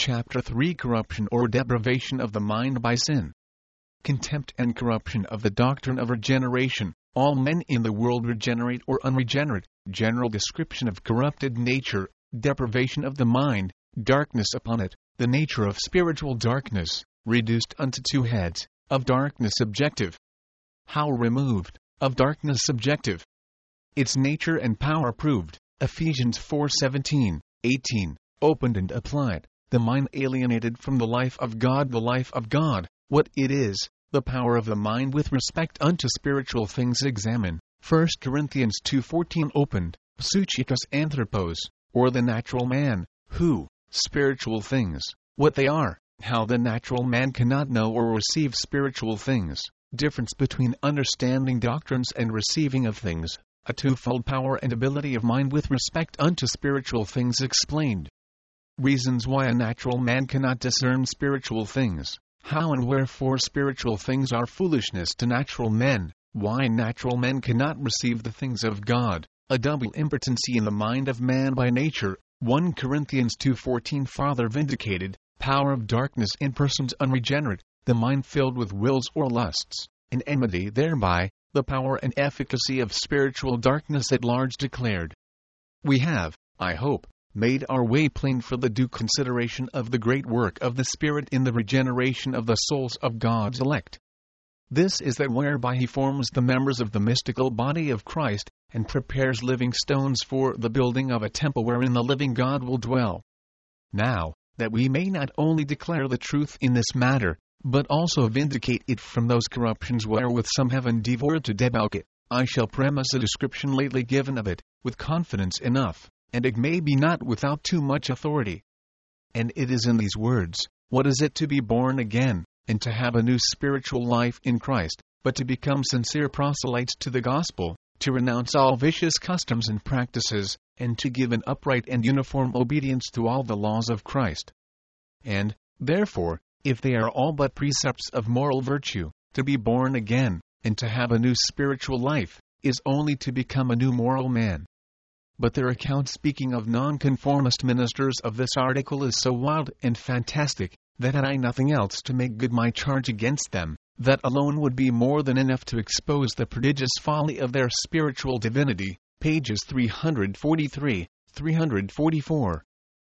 Chapter 3 Corruption or Depravation of the Mind by Sin. Contempt and corruption of the doctrine of regeneration. All men in the world regenerate or unregenerate. General description of corrupted nature, depravation of the mind, darkness upon it, the nature of spiritual darkness, reduced unto two heads, of darkness subjective. How removed, of darkness subjective. Its nature and power proved. Ephesians 4:17, 18, opened and applied. The mind alienated from the life of God. The life of God, what it is, the power of the mind with respect unto spiritual things examine. 1 Corinthians 2:14 opened, psychikos anthropos, or the natural man, who, spiritual things, what they are, how the natural man cannot know or receive spiritual things, difference between understanding doctrines and receiving of things, a twofold power and ability of mind with respect unto spiritual things explained. Reasons why a natural man cannot discern spiritual things, how and wherefore spiritual things are foolishness to natural men, why natural men cannot receive the things of God, a double impotency in the mind of man by nature. 1 Corinthians 2:14 farther vindicated, power of darkness in persons unregenerate, the mind filled with wills or lusts, and enmity thereby, the power and efficacy of spiritual darkness at large declared. We have, I hope, made our way plain for the due consideration of the great work of the Spirit in the regeneration of the souls of God's elect. This is that whereby He forms the members of the mystical body of Christ, and prepares living stones for the building of a temple wherein the living God will dwell. Now, that we may not only declare the truth in this matter, but also vindicate it from those corruptions wherewith some have endeavored to debauch it, I shall premise a description lately given of it, with confidence enough, and it may be not without too much authority. And it is in these words, what is it to be born again, and to have a new spiritual life in Christ, but to become sincere proselytes to the gospel, to renounce all vicious customs and practices, and to give an upright and uniform obedience to all the laws of Christ. And, therefore, if they are all but precepts of moral virtue, to be born again, and to have a new spiritual life, is only to become a new moral man. But their account speaking of nonconformist ministers of this article is so wild and fantastic, that had I nothing else to make good my charge against them, that alone would be more than enough to expose the prodigious folly of their spiritual divinity. Pages 343, 344.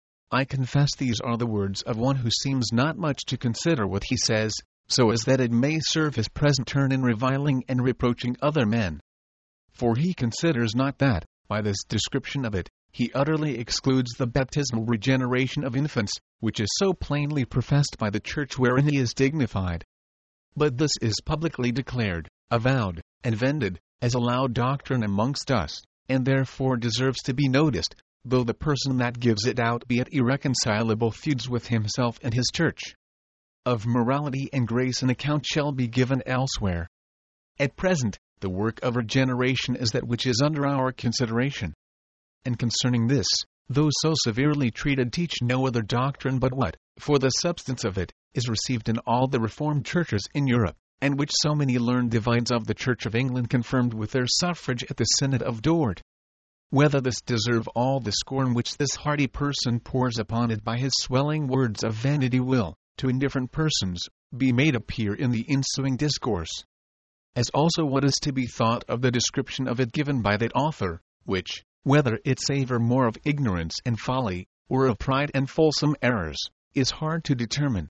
I confess these are the words of one who seems not much to consider what he says, so as that it may serve his present turn in reviling and reproaching other men. For he considers not that, by this description of it, he utterly excludes the baptismal regeneration of infants, which is so plainly professed by the Church wherein he is dignified. But this is publicly declared, avowed, and vended, as a loud doctrine amongst us, and therefore deserves to be noticed, though the person that gives it out be at irreconcilable feuds with himself and his Church. Of morality and grace an account shall be given elsewhere. At present, the work of regeneration is that which is under our consideration. And concerning this, those so severely treated teach no other doctrine but what, for the substance of it, is received in all the Reformed churches in Europe, and which so many learned divines of the Church of England confirmed with their suffrage at the Synod of Dort. Whether this deserve all the scorn which this hardy person pours upon it by his swelling words of vanity will, to indifferent persons, be made appear in the ensuing discourse. As also what is to be thought of the description of it given by that author, which, whether it savour more of ignorance and folly, or of pride and fulsome errors, is hard to determine.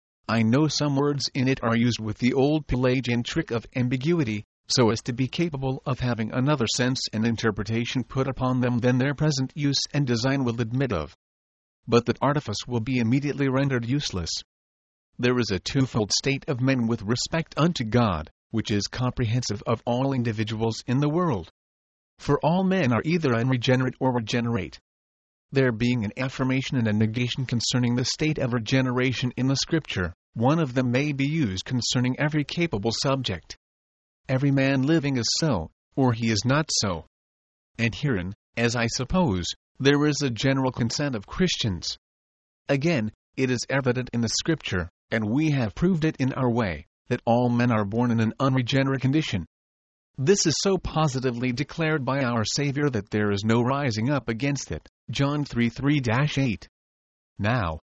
I know some words in it are used with the old Pelagian trick of ambiguity, so as to be capable of having another sense and interpretation put upon them than their present use and design will admit of. But that artifice will be immediately rendered useless. There is a twofold state of men with respect unto God, which is comprehensive of all individuals in the world. For all men are either unregenerate or regenerate. There being an affirmation and a negation concerning the state of regeneration in the Scripture, one of them may be used concerning every capable subject. Every man living is so, or he is not so. And herein, as I suppose, there is a general consent of Christians. Again, it is evident in the Scripture, and we have proved it in our way, that all men are born in an unregenerate condition. This is so positively declared by our Savior that there is no rising up against it. John 3:3-8. Now,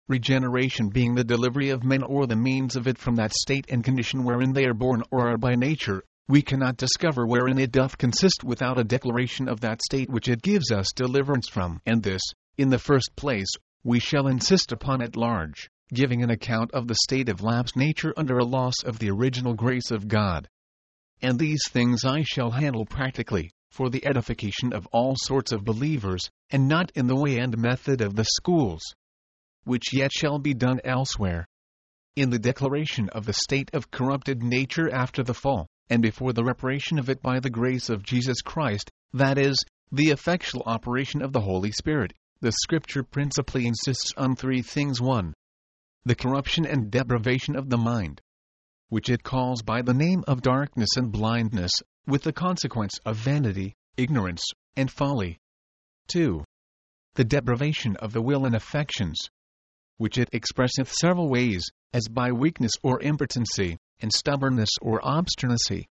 regeneration being the delivery of men or the means of it from that state and condition wherein they are born or are by nature, we cannot discover wherein it doth consist without a declaration of that state which it gives us deliverance from. And this, in the first place, we shall insist upon at large, giving an account of the state of lapsed nature under a loss of the original grace of God. And these things I shall handle practically, for the edification of all sorts of believers, and not in the way and method of the schools, which yet shall be done elsewhere. In the declaration of the state of corrupted nature after the fall, and before the reparation of it by the grace of Jesus Christ, that is, the effectual operation of the Holy Spirit, the Scripture principally insists on three things. 1. The corruption and depravation of the mind, which it calls by the name of darkness and blindness, with the consequence of vanity, ignorance, and folly. 2. The depravation of the will and affections, which it expresseth several ways, as by weakness or impotency, and stubbornness or obstinacy.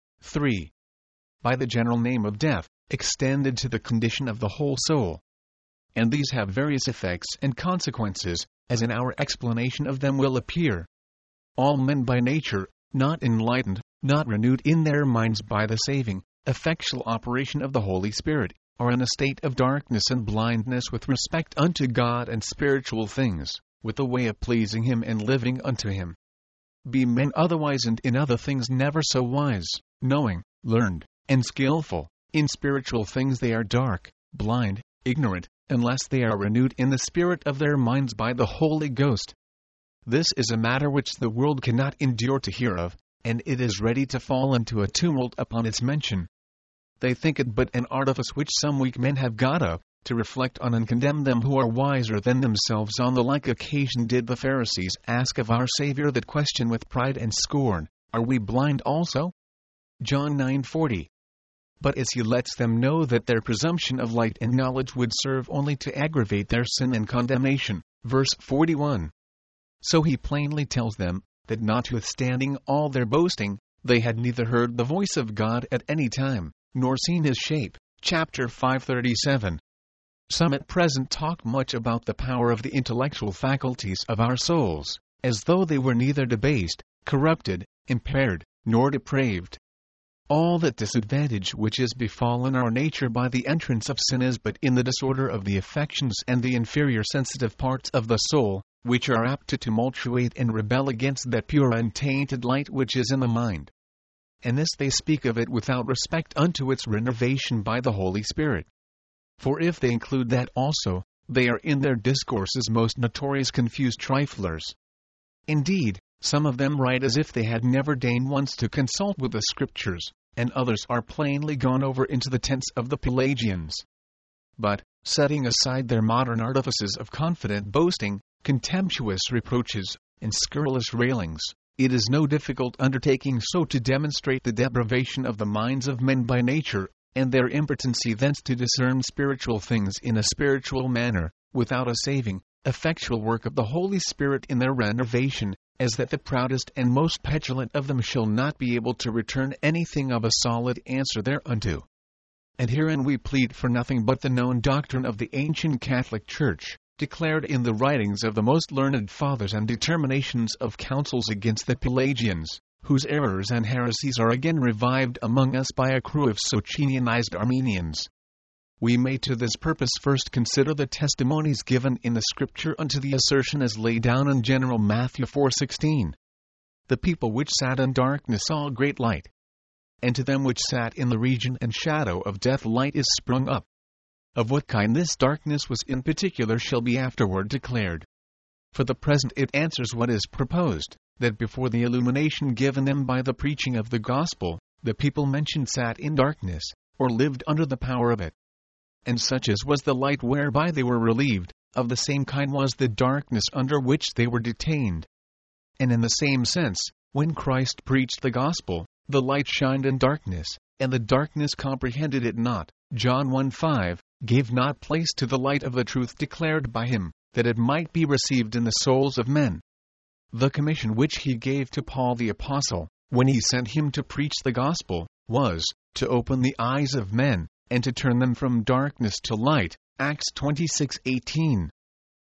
3. By the general name of death, extended to the condition of the whole soul. And these have various effects and consequences, as in our explanation of them will appear. All men by nature, not enlightened, not renewed in their minds by the saving, effectual operation of the Holy Spirit, are in a state of darkness and blindness with respect unto God and spiritual things, with the way of pleasing Him and living unto Him. Be men otherwise and in other things never so wise, knowing, learned, and skillful, in spiritual things they are dark, blind, ignorant, unless they are renewed in the spirit of their minds by the Holy Ghost. This is a matter which the world cannot endure to hear of, and it is ready to fall into a tumult upon its mention. They think it but an artifice which some weak men have got up, to reflect on and condemn them who are wiser than themselves. On the like occasion did the Pharisees ask of our Savior that question with pride and scorn, Are we blind also? John 9:40. But as He lets them know that their presumption of light and knowledge would serve only to aggravate their sin and condemnation, verse 41. So He plainly tells them, that notwithstanding all their boasting, they had neither heard the voice of God at any time, nor seen His shape, chapter 5:37. Some at present talk much about the power of the intellectual faculties of our souls, as though they were neither debased, corrupted, impaired, nor depraved. All that disadvantage which is befallen our nature by the entrance of sin is but in the disorder of the affections and the inferior sensitive parts of the soul, which are apt to tumultuate and rebel against that pure untainted light which is in the mind. And this they speak of it without respect unto its renovation by the Holy Spirit. For if they include that also, they are in their discourses most notorious confused triflers. Indeed, some of them write as if they had never deigned once to consult with the Scriptures, and others are plainly gone over into the tents of the Pelagians. But, setting aside their modern artifices of confident boasting, contemptuous reproaches, and scurrilous railings, it is no difficult undertaking so to demonstrate the depravation of the minds of men by nature, and their impotency thence to discern spiritual things in a spiritual manner, without a saving, effectual work of the Holy Spirit in their renovation, as that the proudest and most petulant of them shall not be able to return anything of a solid answer thereunto. And herein we plead for nothing but the known doctrine of the ancient Catholic Church, declared in the writings of the most learned fathers and determinations of councils against the Pelagians, whose errors and heresies are again revived among us by a crew of Socinianized Armenians. We may to this purpose first consider the testimonies given in the Scripture unto the assertion as laid down in general Matthew 4:16. The people which sat in darkness saw great light. And to them which sat in the region and shadow of death light is sprung up. Of what kind this darkness was in particular shall be afterward declared. For the present it answers what is proposed, that before the illumination given them by the preaching of the gospel, the people mentioned sat in darkness, or lived under the power of it. And such as was the light whereby they were relieved, of the same kind was the darkness under which they were detained. And in the same sense, when Christ preached the gospel, the light shined in darkness, and the darkness comprehended it not. John 1:5, gave not place to the light of the truth declared by Him, that it might be received in the souls of men. The commission which He gave to Paul the Apostle, when He sent him to preach the gospel, was, to open the eyes of men, and to turn them from darkness to light. Acts 26:18.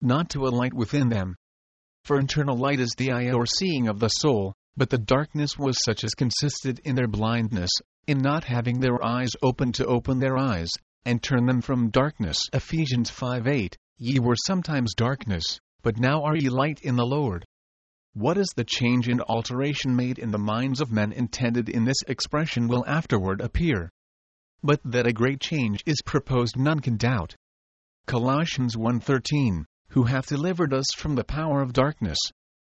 not to a light within them. For internal light is the eye or seeing of the soul, but the darkness was such as consisted in their blindness, in not having their eyes open to open their eyes, and turn them from darkness. Ephesians 5:8, Ye were sometimes darkness, but now are ye light in the Lord. What is the change and alteration made in the minds of men intended in this expression will afterward appear. But that a great change is proposed none can doubt. Colossians 1:13, Who hath delivered us from the power of darkness.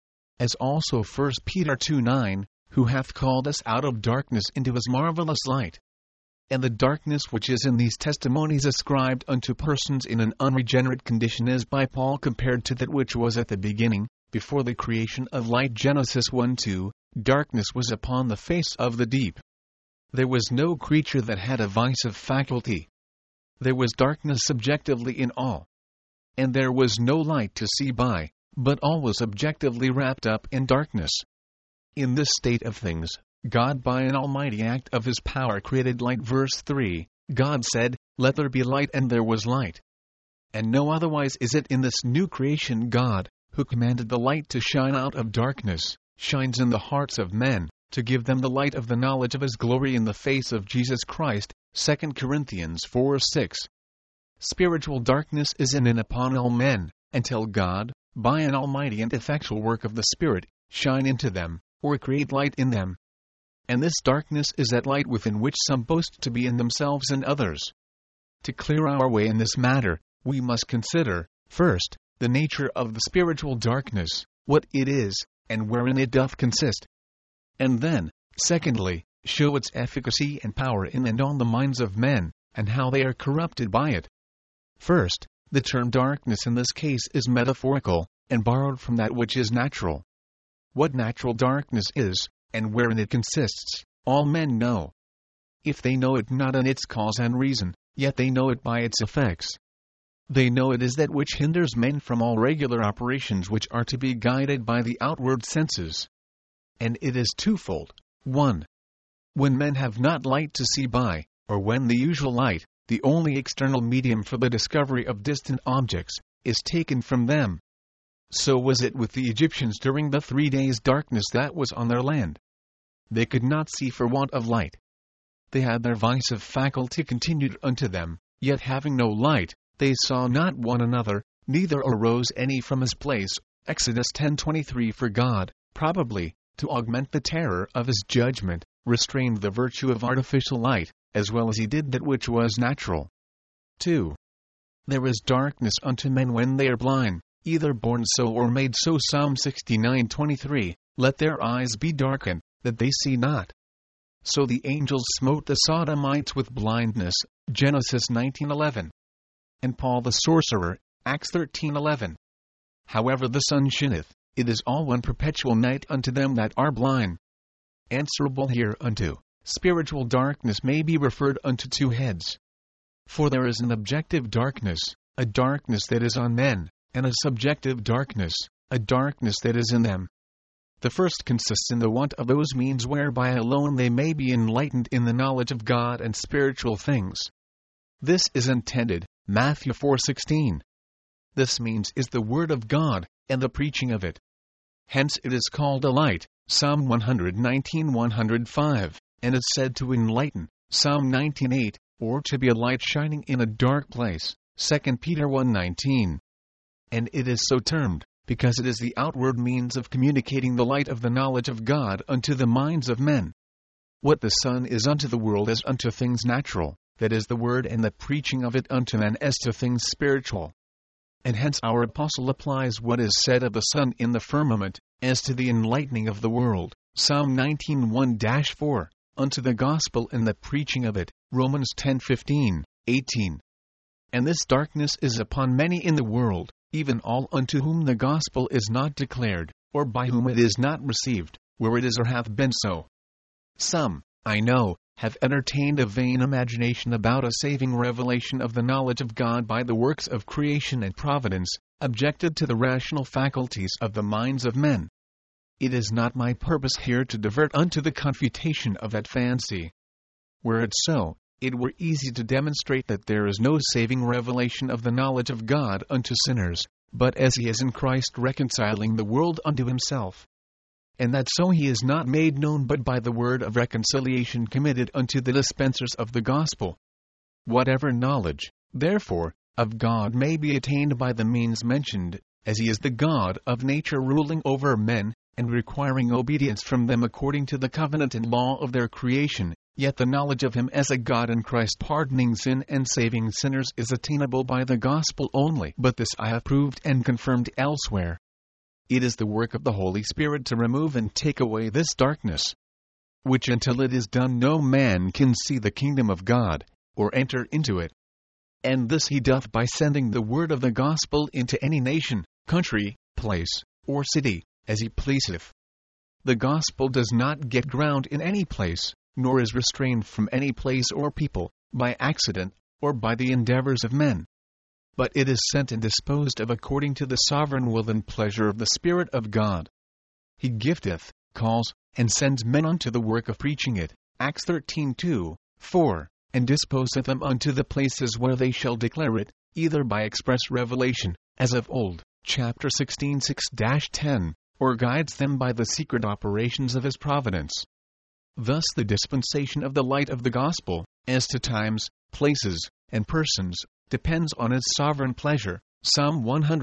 As also 1 Peter 2:9, Who hath called us out of darkness into his marvelous light. And the darkness which is in these testimonies ascribed unto persons in an unregenerate condition is by Paul compared to that which was at the beginning, before the creation of light. Genesis 1:2, Darkness was upon the face of the deep. There was no creature that had a vice of faculty. There was darkness subjectively in all. And there was no light to see by, but all was objectively wrapped up in darkness. In this state of things, God by an almighty act of his power created light. Verse 3, God said, Let there be light, and there was light. And no otherwise is it in this new creation. God, who commanded the light to shine out of darkness, shines in the hearts of men, to give them the light of the knowledge of his glory in the face of Jesus Christ. 2 Corinthians 4:6. Spiritual darkness is in and upon all men, until God, by an almighty and effectual work of the Spirit, shine into them, or create light in them. And this darkness is that light within which some boast to be in themselves and others. To clear our way in this matter, we must consider, first, the nature of the spiritual darkness, what it is, and wherein it doth consist. And then, secondly, show its efficacy and power in and on the minds of men, and how they are corrupted by it. First, the term darkness in this case is metaphorical, and borrowed from that which is natural. What natural darkness is, and wherein it consists, all men know. If they know it not in its cause and reason, yet they know it by its effects. They know it is that which hinders men from all regular operations which are to be guided by the outward senses. And it is twofold. 1. When men have not light to see by, or when the usual light, the only external medium for the discovery of distant objects, is taken from them. So was it with the Egyptians during the 3 days' darkness that was on their land. They could not see for want of light. They had their vice of faculty continued unto them, yet having no light, they saw not one another, neither arose any from his place. Exodus 10:23. For God, probably, to augment the terror of his judgment, restrained the virtue of artificial light, as well as he did that which was natural. 2. There is darkness unto men when they are blind, either born so or made so. Psalm 69:23, Let their eyes be darkened, that they see not. So the angels smote the Sodomites with blindness. Genesis 19:11. And Paul the sorcerer, Acts 13:11. However the sun shineth, it is all one perpetual night unto them that are blind. Answerable hereunto, spiritual darkness may be referred unto two heads. For there is an objective darkness, a darkness that is on men, and a subjective darkness, a darkness that is in them. The first consists in the want of those means whereby alone they may be enlightened in the knowledge of God and spiritual things. This is intended, Matthew 4:16. This means is the Word of God, and the preaching of it. Hence it is called a light, Psalm 119:105, and is said to enlighten, Psalm 19:8, or to be a light shining in a dark place, 2 Peter 1:19. And it is so termed, because it is the outward means of communicating the light of the knowledge of God unto the minds of men. What the sun is unto the world as unto things natural, that is the word and the preaching of it unto men as to things spiritual. And hence our apostle applies what is said of the sun in the firmament, as to the enlightening of the world, Psalm 19:1-4, unto the gospel and the preaching of it, Romans 10:15-18. And this darkness is upon many in the world, even all unto whom the gospel is not declared, or by whom it is not received, where it is or hath been so. Some, I know, have entertained a vain imagination about a saving revelation of the knowledge of God by the works of creation and providence, objected to the rational faculties of the minds of men. It is not my purpose here to divert unto the confutation of that fancy. Were it so, it were easy to demonstrate that there is no saving revelation of the knowledge of God unto sinners, but as he is in Christ reconciling the world unto himself. And that so he is not made known but by the word of reconciliation committed unto the dispensers of the gospel. Whatever knowledge, therefore, of God may be attained by the means mentioned, as he is the God of nature ruling over men, and requiring obedience from them according to the covenant and law of their creation, yet the knowledge of him as a God in Christ pardoning sin and saving sinners is attainable by the gospel only. But this I have proved and confirmed elsewhere. It is the work of the Holy Spirit to remove and take away this darkness, which until it is done no man can see the kingdom of God, or enter into it. And this he doth by sending the word of the gospel into any nation, country, place, or city, as he pleaseth. The gospel does not get ground in any place, nor is restrained from any place or people, by accident, or by the endeavors of men. But it is sent and disposed of according to the sovereign will and pleasure of the Spirit of God. He gifteth, calls, and sends men unto the work of preaching it, Acts 13:2, 4, and disposeth them unto the places where they shall declare it, either by express revelation, as of old, chapter 16:6-10, or guides them by the secret operations of his providence. Thus the dispensation of the light of the gospel, as to times, places, and persons, depends on his sovereign pleasure. Psalm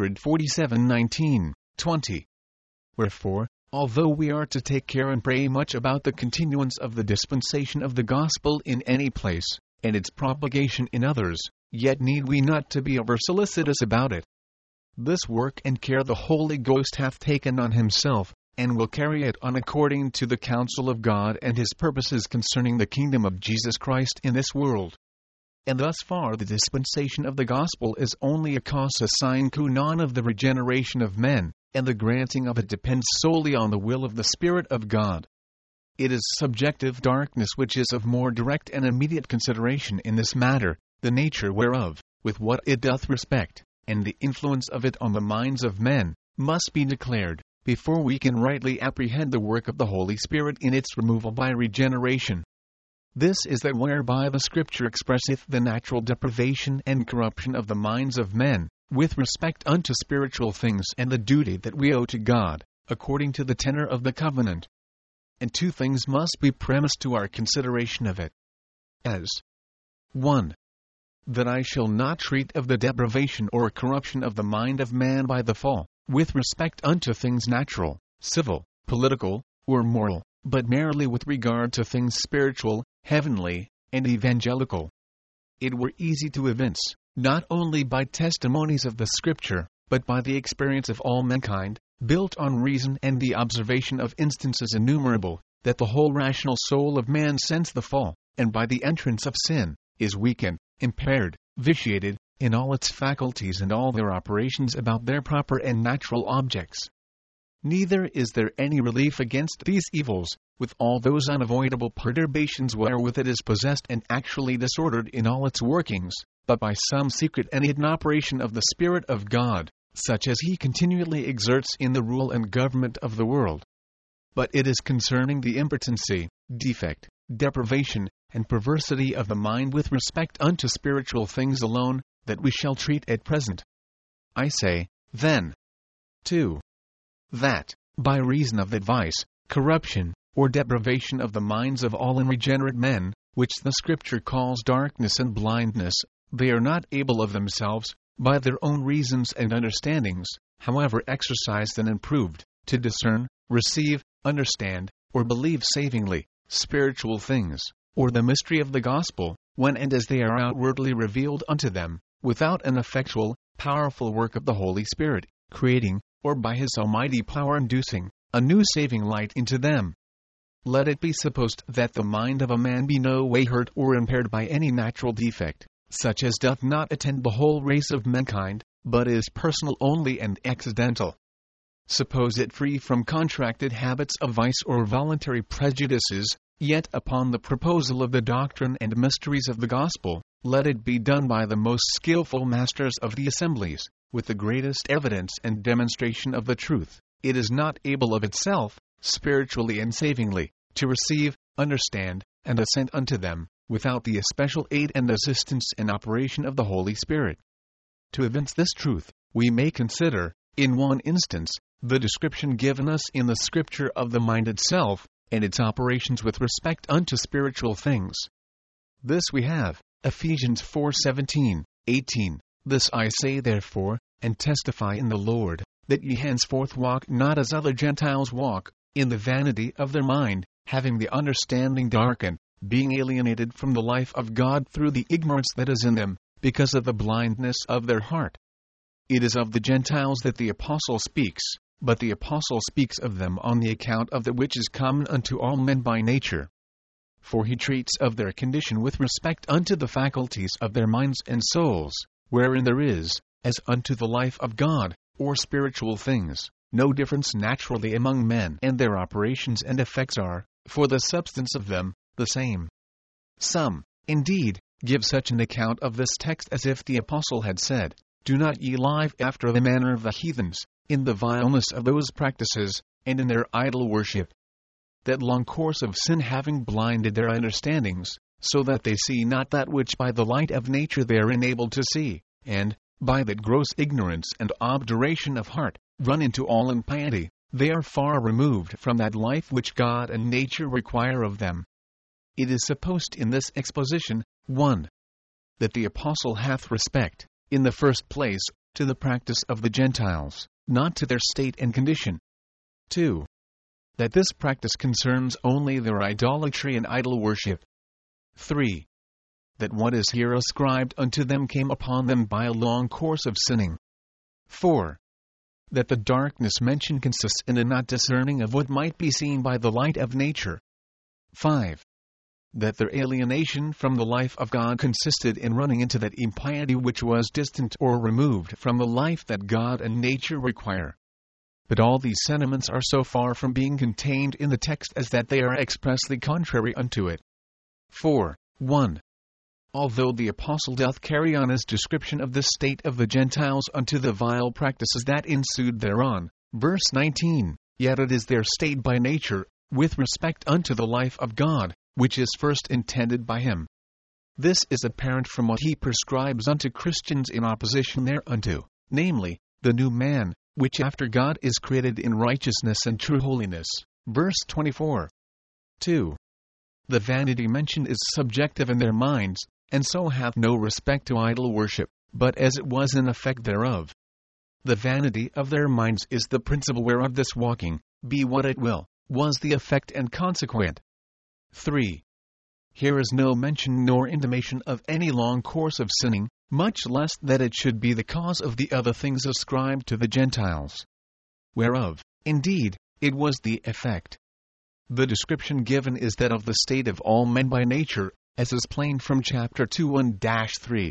147:19, 20. Wherefore, although we are to take care and pray much about the continuance of the dispensation of the gospel in any place, and its propagation in others, yet need we not to be over-solicitous about it. This work and care the Holy Ghost hath taken on himself, and will carry it on according to the counsel of God and his purposes concerning the kingdom of Jesus Christ in this world. And thus far the dispensation of the gospel is only a causa sine qua non of the regeneration of men, and the granting of it depends solely on the will of the Spirit of God. It is subjective darkness which is of more direct and immediate consideration in this matter, the nature whereof, with what it doth respect, and the influence of it on the minds of men, must be declared, before we can rightly apprehend the work of the Holy Spirit in its removal by regeneration. This is that whereby the Scripture expresseth the natural depravation and corruption of the minds of men, with respect unto spiritual things and the duty that we owe to God, according to the tenor of the covenant. And two things must be premised to our consideration of it. As 1. That I shall not treat of the depravation or corruption of the mind of man by the fall, with respect unto things natural, civil, political, or moral, but merely with regard to things spiritual, heavenly, and evangelical. It were easy to evince, not only by testimonies of the Scripture, but by the experience of all mankind, built on reason and the observation of instances innumerable, that the whole rational soul of man since the fall, and by the entrance of sin, is weakened, impaired, vitiated, in all its faculties and all their operations about their proper and natural objects. Neither is there any relief against these evils, with all those unavoidable perturbations wherewith it is possessed and actually disordered in all its workings, but by some secret and hidden operation of the Spirit of God, such as he continually exerts in the rule and government of the world. But it is concerning the impotency, defect, depravation, and perversity of the mind with respect unto spiritual things alone, that we shall treat at present. I say, then, 2. That, by reason of that vice, corruption, or depravation of the minds of all unregenerate men, which the Scripture calls darkness and blindness, they are not able of themselves, by their own reasons and understandings, however exercised and improved, to discern, receive, understand, or believe savingly, spiritual things, or the mystery of the gospel, when and as they are outwardly revealed unto them, without an effectual, powerful work of the Holy Spirit, creating, or by his almighty power inducing, a new saving light into them. Let it be supposed that the mind of a man be no way hurt or impaired by any natural defect, such as doth not attend the whole race of mankind, but is personal only and accidental. Suppose it free from contracted habits of vice or voluntary prejudices, yet upon the proposal of the doctrine and mysteries of the gospel, let it be done by the most skillful masters of the assemblies, with the greatest evidence and demonstration of the truth. It is not able of itself, spiritually and savingly, to receive, understand, and assent unto them, without the especial aid and assistance and operation of the Holy Spirit. To evince this truth, we may consider, in one instance, the description given us in the Scripture of the mind itself, and its operations with respect unto spiritual things. This we have, Ephesians 4:17, 18, This I say therefore, and testify in the Lord, that ye henceforth walk not as other Gentiles walk, in the vanity of their mind, having the understanding darkened, being alienated from the life of God through the ignorance that is in them, because of the blindness of their heart. It is of the Gentiles that the Apostle speaks, but the Apostle speaks of them on the account of that which is common unto all men by nature. For he treats of their condition with respect unto the faculties of their minds and souls, wherein there is, as unto the life of God, or spiritual things, no difference naturally among men, and their operations and effects are, for the substance of them, the same. Some, indeed, give such an account of this text as if the Apostle had said, Do not ye live after the manner of the heathens, in the vileness of those practices, and in their idol worship. That long course of sin having blinded their understandings, so that they see not that which by the light of nature they are enabled to see, and, by that gross ignorance and obduration of heart, run into all impiety, they are far removed from that life which God and nature require of them. It is supposed in this exposition, 1. That the Apostle hath respect, in the first place, to the practice of the Gentiles, not to their state and condition. 2. That this practice concerns only their idolatry and idol worship. 3. That what is here ascribed unto them came upon them by a long course of sinning. 4. That the darkness mentioned consists in a not discerning of what might be seen by the light of nature. 5. That their alienation from the life of God consisted in running into that impiety which was distant or removed from the life that God and nature require. But all these sentiments are so far from being contained in the text as that they are expressly contrary unto it. 4. 1. Although the Apostle doth carry on his description of this state of the Gentiles unto the vile practices that ensued thereon, verse 19, yet it is their state by nature, with respect unto the life of God, which is first intended by him. This is apparent from what he prescribes unto Christians in opposition thereunto, namely, the new man, which after God is created in righteousness and true holiness. Verse 24. 2. The vanity mentioned is subjective in their minds, and so hath no respect to idol worship, but as it was an effect thereof. The vanity of their minds is the principle whereof this walking, be what it will, was the effect and consequent. 3. Here is no mention nor intimation of any long course of sinning, much less that it should be the cause of the other things ascribed to the Gentiles. Whereof, indeed, it was the effect. The description given is that of the state of all men by nature, as is plain from chapter 2:1-3.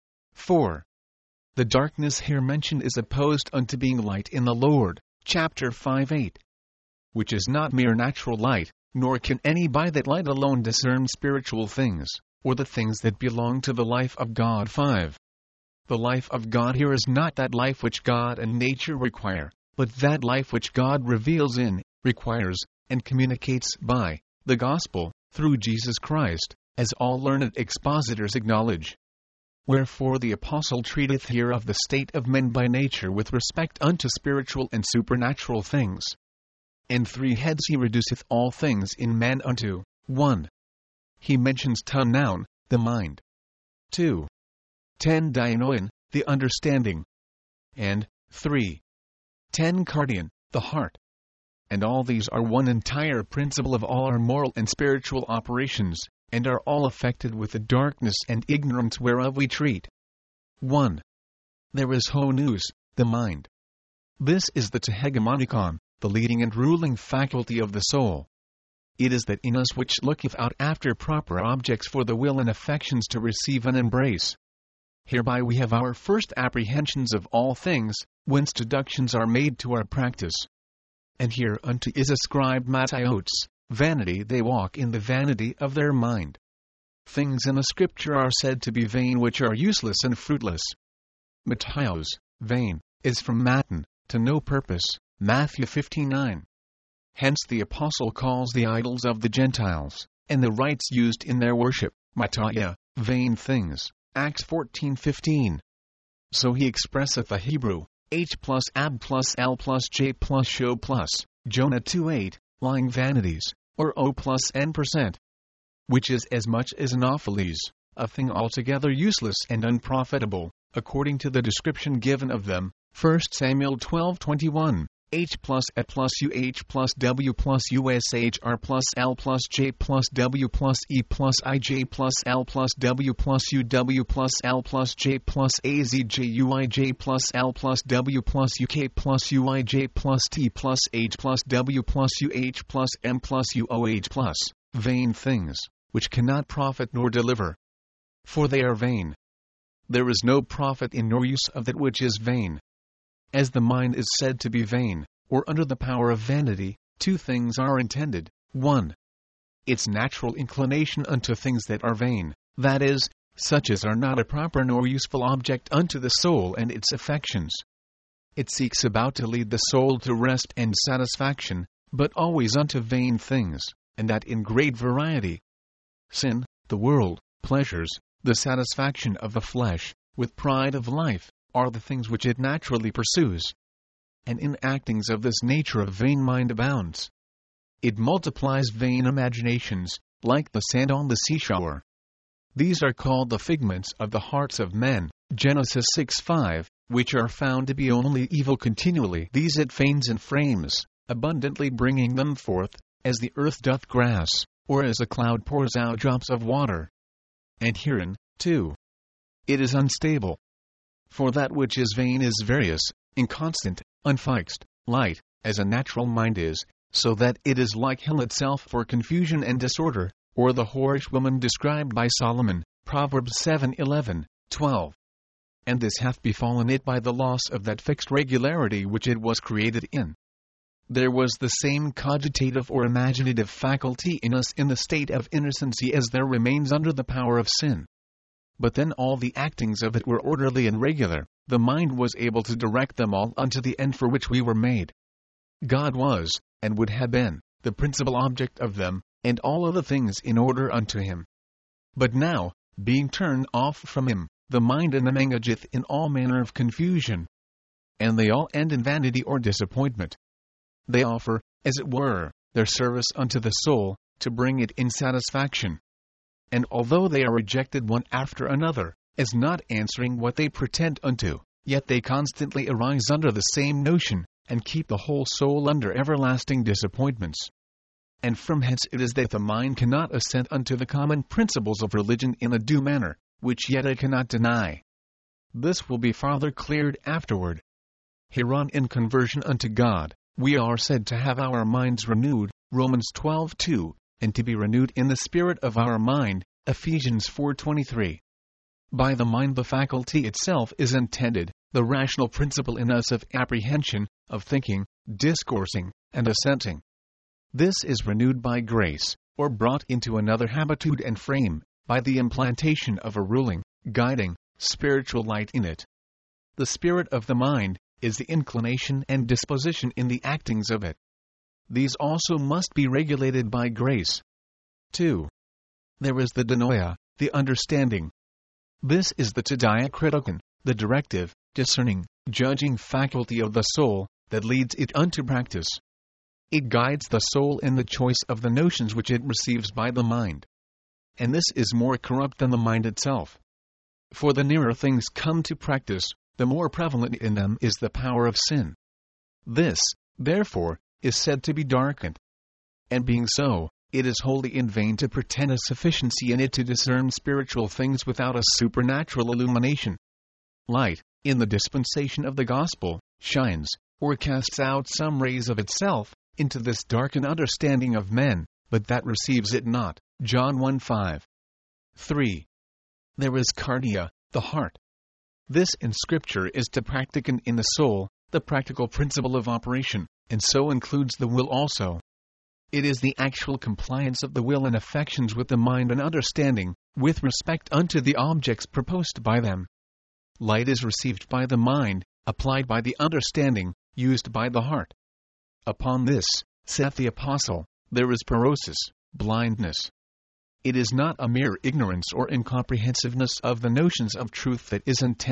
4. The darkness here mentioned is opposed unto being light in the Lord, chapter 5:8. Which is not mere natural light, nor can any by that light alone discern spiritual things, or the things that belong to the life of God. 5. The life of God here is not that life which God and nature require, but that life which God reveals in, requires, and communicates by, the gospel, through Jesus Christ, as all learned expositors acknowledge. Wherefore the Apostle treateth here of the state of men by nature with respect unto spiritual and supernatural things. In 3 heads he reduceth all things in man unto, 1. He mentions ton noun, the mind. 2. Ten dianoin, the understanding. And 3. Ten cardion, the heart. And all these are one entire principle of all our moral and spiritual operations, and are all affected with the darkness and ignorance whereof we treat. 1. There is ho nous, the mind. This is the tehegemonikon, the leading and ruling faculty of the soul. It is that in us which looketh out after proper objects for the will and affections to receive and embrace. Hereby we have our first apprehensions of all things, whence deductions are made to our practice. And hereunto is ascribed matiotes, vanity. They walk in the vanity of their mind. Things in the Scripture are said to be vain which are useless and fruitless. Matios, vain, is from matin, to no purpose, Matthew 15:9. Hence the Apostle calls the idols of the Gentiles, and the rites used in their worship, mataia, vain things, Acts 14:15. So he expresseth the Hebrew, H plus ab plus L plus J plus show plus, Jonah 2:8, lying vanities, or O plus n%, which is as much as Anopheles, a thing altogether useless and unprofitable, according to the description given of them, 1 Samuel 12:21. H plus A plus UH plus W plus USHR plus L plus J plus W plus E plus IJ plus L plus W plus UW plus L plus J plus AZJUIJ plus L plus W plus UK plus UIJ plus T plus H plus W plus UH plus M plus UOH plus, vain things, which cannot profit nor deliver. For they are vain. There is no profit in nor use of that which is vain. As the mind is said to be vain, or under the power of vanity, two things are intended. 1. Its natural inclination unto things that are vain, that is, such as are not a proper nor useful object unto the soul and its affections. It seeks about to lead the soul to rest and satisfaction, but always unto vain things, and that in great variety. Sin, the world, pleasures, the satisfaction of the flesh, with pride of life, are the things which it naturally pursues. And in actings of this nature a vain mind abounds. It multiplies vain imaginations, like the sand on the seashore. These are called the figments of the hearts of men, Genesis 6:5, which are found to be only evil continually. These it feigns and frames, abundantly bringing them forth, as the earth doth grass, or as a cloud pours out drops of water. And herein, too, it is unstable. For that which is vain is various, inconstant, unfixed, light, as a natural mind is, so that it is like hell itself for confusion and disorder, or the whorish woman described by Solomon, Proverbs 7:11, 12. And this hath befallen it by the loss of that fixed regularity which it was created in. There was the same cogitative or imaginative faculty in us in the state of innocency as there remains under the power of sin. But then all the actings of it were orderly and regular, the mind was able to direct them all unto the end for which we were made. God was, and would have been, the principal object of them, and all other things in order unto him. But now, being turned off from him, the mind engageth in all manner of confusion. And they all end in vanity or disappointment. They offer, as it were, their service unto the soul, to bring it in satisfaction. And although they are rejected one after another, as not answering what they pretend unto, yet they constantly arise under the same notion, and keep the whole soul under everlasting disappointments. And from hence it is that the mind cannot assent unto the common principles of religion in a due manner, which yet it cannot deny. This will be farther cleared afterward. Hereon in conversion unto God, we are said to have our minds renewed, Romans 12:2, and to be renewed in the spirit of our mind, Ephesians 4:23. By the mind the faculty itself is intended, the rational principle in us of apprehension, of thinking, discoursing, and assenting. This is renewed by grace, or brought into another habitude and frame, by the implantation of a ruling, guiding, spiritual light in it. The spirit of the mind is the inclination and disposition in the actings of it. These also must be regulated by grace. 2. There is the dinoia, the understanding. This is the diakritikon, the directive, discerning, judging faculty of the soul, that leads it unto practice. It guides the soul in the choice of the notions which it receives by the mind. And this is more corrupt than the mind itself. For the nearer things come to practice, the more prevalent in them is the power of sin. This, therefore, is said to be darkened. And being so, it is wholly in vain to pretend a sufficiency in it to discern spiritual things without a supernatural illumination. Light, in the dispensation of the gospel, shines, or casts out some rays of itself, into this darkened understanding of men, but that receives it not. John 1:5. 3. There is cardia, the heart. This in Scripture is to practicum in the soul, the practical principle of operation, and so includes the will also. It is the actual compliance of the will and affections with the mind and understanding, with respect unto the objects proposed by them. Light is received by the mind, applied by the understanding, used by the heart. Upon this, saith the Apostle, there is parosis, blindness. It is not a mere ignorance or incomprehensiveness of the notions of truth that is intended,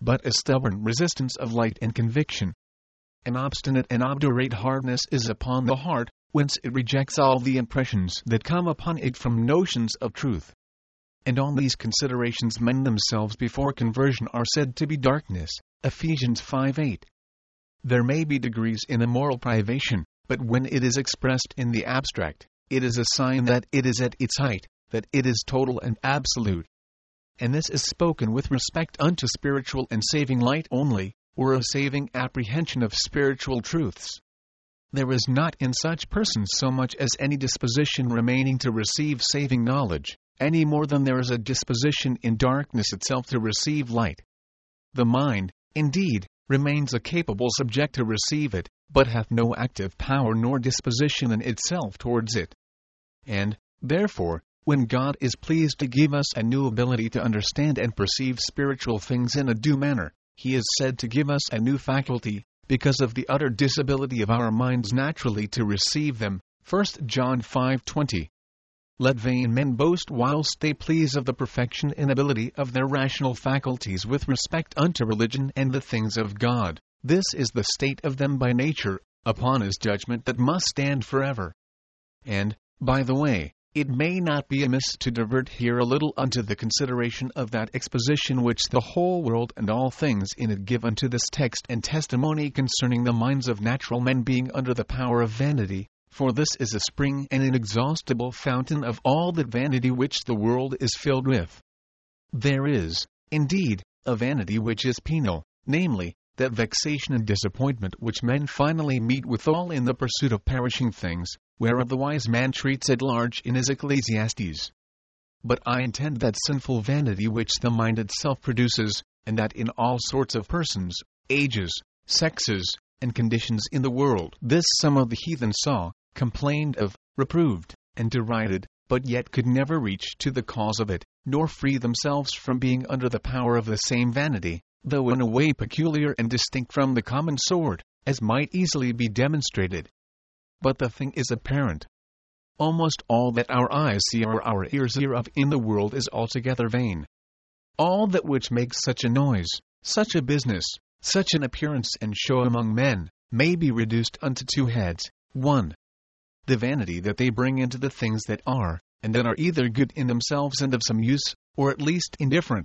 but a stubborn resistance of light and conviction. An obstinate and obdurate hardness is upon the heart, whence it rejects all the impressions that come upon it from notions of truth. And on these considerations men themselves before conversion are said to be darkness. Ephesians 5:8. There may be degrees in the moral privation, but when it is expressed in the abstract, it is a sign that it is at its height, that it is total and absolute. And this is spoken with respect unto spiritual and saving light only, or a saving apprehension of spiritual truths. There is not in such persons so much as any disposition remaining to receive saving knowledge, any more than there is a disposition in darkness itself to receive light. The mind, indeed, remains a capable subject to receive it, but hath no active power nor disposition in itself towards it. And, therefore, when God is pleased to give us a new ability to understand and perceive spiritual things in a due manner, He is said to give us a new faculty, because of the utter disability of our minds naturally to receive them. 1 John 5:20. Let vain men boast whilst they please of the perfection and ability of their rational faculties with respect unto religion and the things of God. This is the state of them by nature, upon His judgment that must stand forever. And, by the way, it may not be amiss to divert here a little unto the consideration of that exposition which the whole world and all things in it give unto this text and testimony concerning the minds of natural men being under the power of vanity, for this is a spring and inexhaustible fountain of all that vanity which the world is filled with. There is, indeed, a vanity which is penal, namely, that vexation and disappointment which men finally meet withal in the pursuit of perishing things, whereof the wise man treats at large in his Ecclesiastes. But I intend that sinful vanity which the mind itself produces, and that in all sorts of persons, ages, sexes, and conditions in the world. This some of the heathen saw, complained of, reproved, and derided, but yet could never reach to the cause of it, nor free themselves from being under the power of the same vanity, though in a way peculiar and distinct from the common sort, as might easily be demonstrated. But the thing is apparent. Almost all that our eyes see or our ears hear of in the world is altogether vain. All that which makes such a noise, such a business, such an appearance and show among men, may be reduced unto two heads. 1. The vanity that they bring into the things that are, and that are either good in themselves and of some use, or at least indifferent.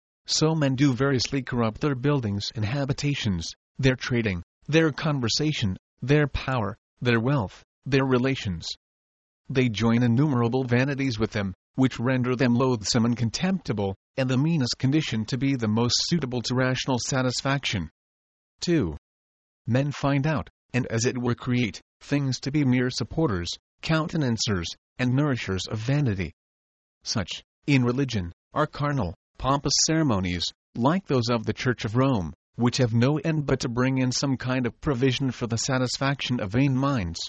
So men do variously corrupt their buildings and habitations, their trading, their conversation, their power, their wealth, their relations. They join innumerable vanities with them, which render them loathsome and contemptible, and the meanest condition to be the most suitable to rational satisfaction. 2. Men find out, and as it were create, things to be mere supporters, countenancers, and nourishers of vanity. Such, in religion, are carnal, pompous ceremonies, like those of the Church of Rome, which have no end but to bring in some kind of provision for the satisfaction of vain minds.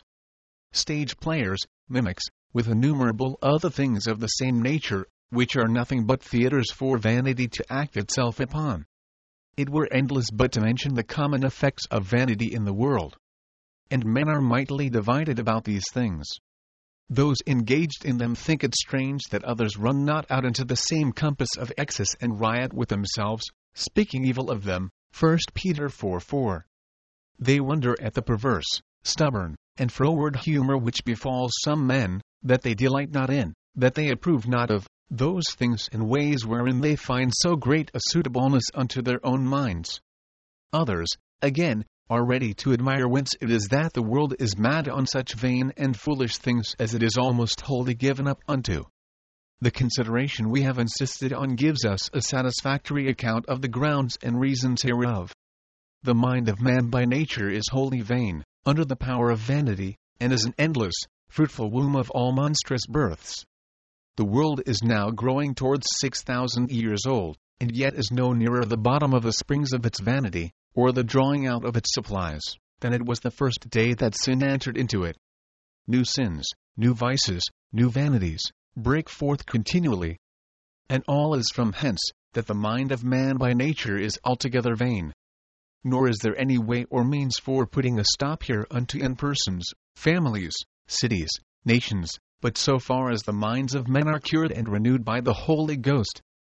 Stage players, mimics, with innumerable other things of the same nature, which are nothing but theatres for vanity to act itself upon. It were endless but to mention the common effects of vanity in the world. And men are mightily divided about these things. Those engaged in them think it strange that others run not out into the same compass of excess and riot with themselves, speaking evil of them. 1 Peter 4:4. They wonder at the perverse, stubborn, and froward humor which befalls some men, that they delight not in, that they approve not of, those things and ways wherein they find so great a suitableness unto their own minds. Others, again, are ready to admire whence it is that the world is mad on such vain and foolish things as it is almost wholly given up unto. The consideration we have insisted on gives us a satisfactory account of the grounds and reasons hereof. The mind of man by nature is wholly vain, under the power of vanity, and is an endless, fruitful womb of all monstrous births. The world is now growing towards 6,000 years old, and yet is no nearer the bottom of the springs of its vanity, or the drawing out of its supplies, than it was the first day that sin entered into it. New sins, new vices, new vanities, break forth continually. And all is from hence, that the mind of man by nature is altogether vain. Nor is there any way or means for putting a stop here unto in persons, families, cities, nations, but so far as the minds of men are cured and renewed by the Holy Ghost.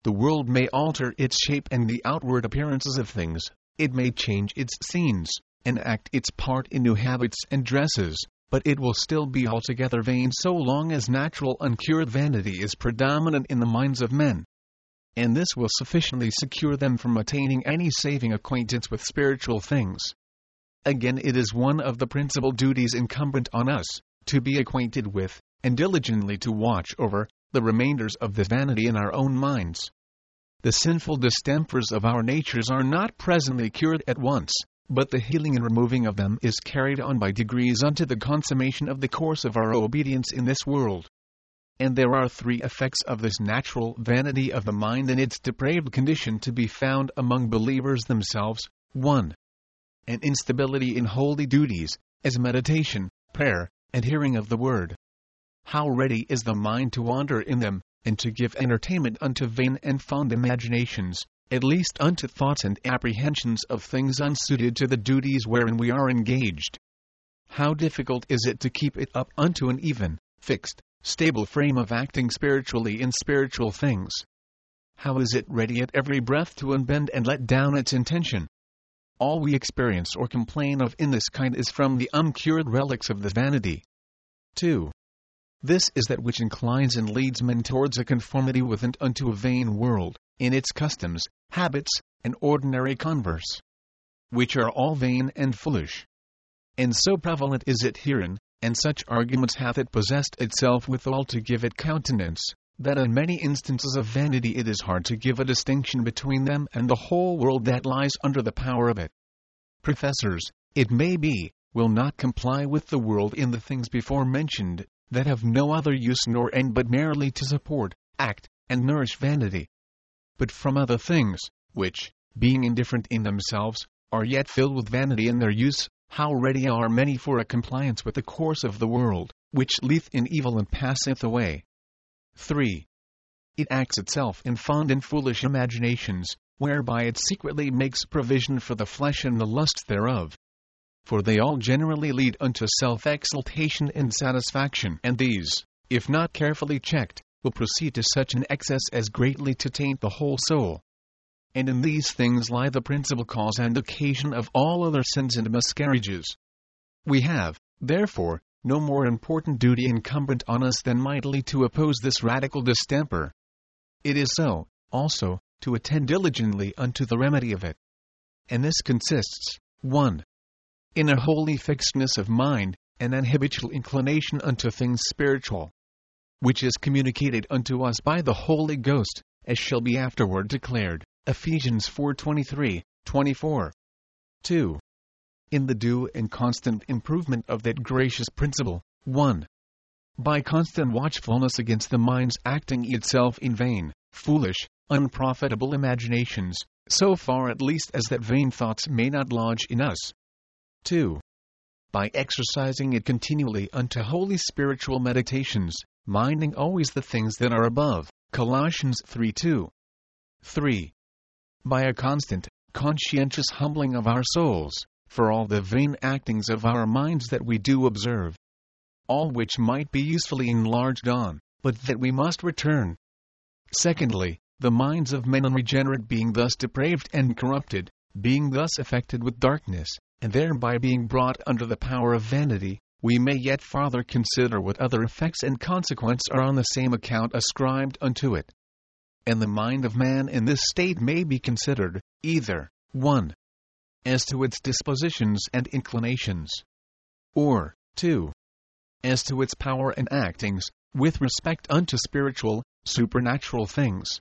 the world may alter its shape and the outward appearances of things, it may change its scenes, and act its part in new habits and dresses, but it will still be altogether vain so long as natural uncured vanity is predominant in the minds of men. And this will sufficiently secure them from attaining any saving acquaintance with spiritual things. Again, it is one of the principal duties incumbent on us, to be acquainted with, and diligently to watch over, the remainders of this vanity in our own minds. The sinful distempers of our natures are not presently cured at once, but the healing and removing of them is carried on by degrees unto the consummation of the course of our obedience in this world. And there are three effects of this natural vanity of the mind and its depraved condition to be found among believers themselves. 1. An instability in holy duties, as meditation, prayer, and hearing of the word. How ready is the mind to wander in them, and to give entertainment unto vain and fond imaginations, at least unto thoughts and apprehensions of things unsuited to the duties wherein we are engaged. How difficult is it to keep it up unto an even, fixed, stable frame of acting spiritually in spiritual things? How is it ready at every breath to unbend and let down its intention? All we experience or complain of in this kind is from the uncured relics of this vanity. 2. This is that which inclines and leads men towards a conformity with and unto a vain world, in its customs, habits, and ordinary converse, which are all vain and foolish. And so prevalent is it herein, and such arguments hath it possessed itself withal to give it countenance, that in many instances of vanity it is hard to give a distinction between them and the whole world that lies under the power of it. Professors, it may be, will not comply with the world in the things before mentioned, that have no other use nor end but merely to support, act, and nourish vanity. But from other things, which, being indifferent in themselves, are yet filled with vanity in their use, how ready are many for a compliance with the course of the world, which leath in evil and passeth away. 3. It acts itself in fond and foolish imaginations, whereby it secretly makes provision for the flesh and the lusts thereof. For they all generally lead unto self-exaltation and satisfaction, and these, if not carefully checked, will proceed to such an excess as greatly to taint the whole soul. And in these things lie the principal cause and occasion of all other sins and miscarriages. We have, therefore, no more important duty incumbent on us than mightily to oppose this radical distemper. It is so, also, to attend diligently unto the remedy of it. And this consists, 1. In a holy fixedness of mind, and an habitual inclination unto things spiritual, which is communicated unto us by the Holy Ghost, as shall be afterward declared, Ephesians 4:23, 24. 2. In the due and constant improvement of that gracious principle. 1. By constant watchfulness against the mind's acting itself in vain, foolish, unprofitable imaginations, so far at least as that vain thoughts may not lodge in us. 2. By exercising it continually unto holy spiritual meditations, minding always the things that are above, Colossians 3:2. 3. By a constant, conscientious humbling of our souls, for all the vain actings of our minds that we do observe. All which might be usefully enlarged on, but that we must return. Secondly, the minds of men unregenerate being thus depraved and corrupted, being thus affected with darkness, and thereby being brought under the power of vanity, we may yet farther consider what other effects and consequences are on the same account ascribed unto it. And the mind of man in this state may be considered, either, 1. As to its dispositions and inclinations, or, 2. As to its power and actings, with respect unto spiritual, supernatural things.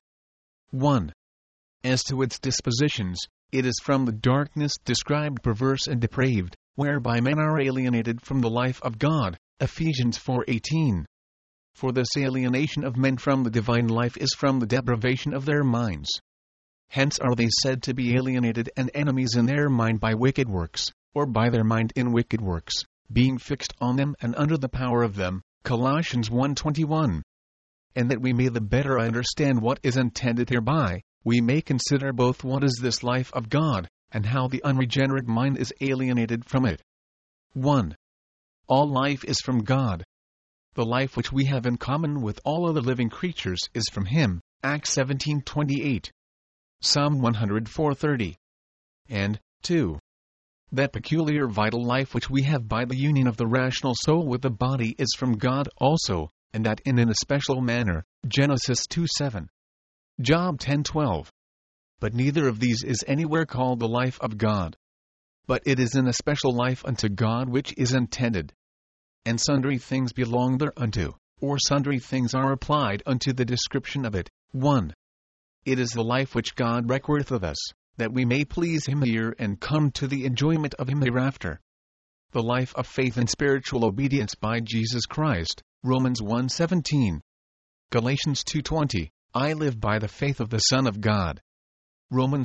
1. As to its dispositions, it is from the darkness described perverse and depraved, whereby men are alienated from the life of God, Ephesians 4:18. For this alienation of men from the divine life is from the depravation of their minds. Hence are they said to be alienated and enemies in their mind by wicked works, or by their mind in wicked works, being fixed on them and under the power of them, Colossians 1:21. And that we may the better understand what is intended hereby, we may consider both what is this life of God, and how the unregenerate mind is alienated from it. 1. All life is from God. The life which we have in common with all other living creatures is from Him, Acts 17:28. Psalm 104:30. And 2. That peculiar vital life which we have by the union of the rational soul with the body is from God also, and that in an especial manner. Genesis 2:7. Job 10:12. But neither of these is anywhere called the life of God. But it is an especial life unto God which is intended. And sundry things belong thereunto, or sundry things are applied unto the description of it. 1. It is the life which God requireth of us, that we may please Him here and come to the enjoyment of Him hereafter. The life of faith and spiritual obedience by Jesus Christ. Romans 1:17. Galatians 2:20. I live by the faith of the Son of God. Romans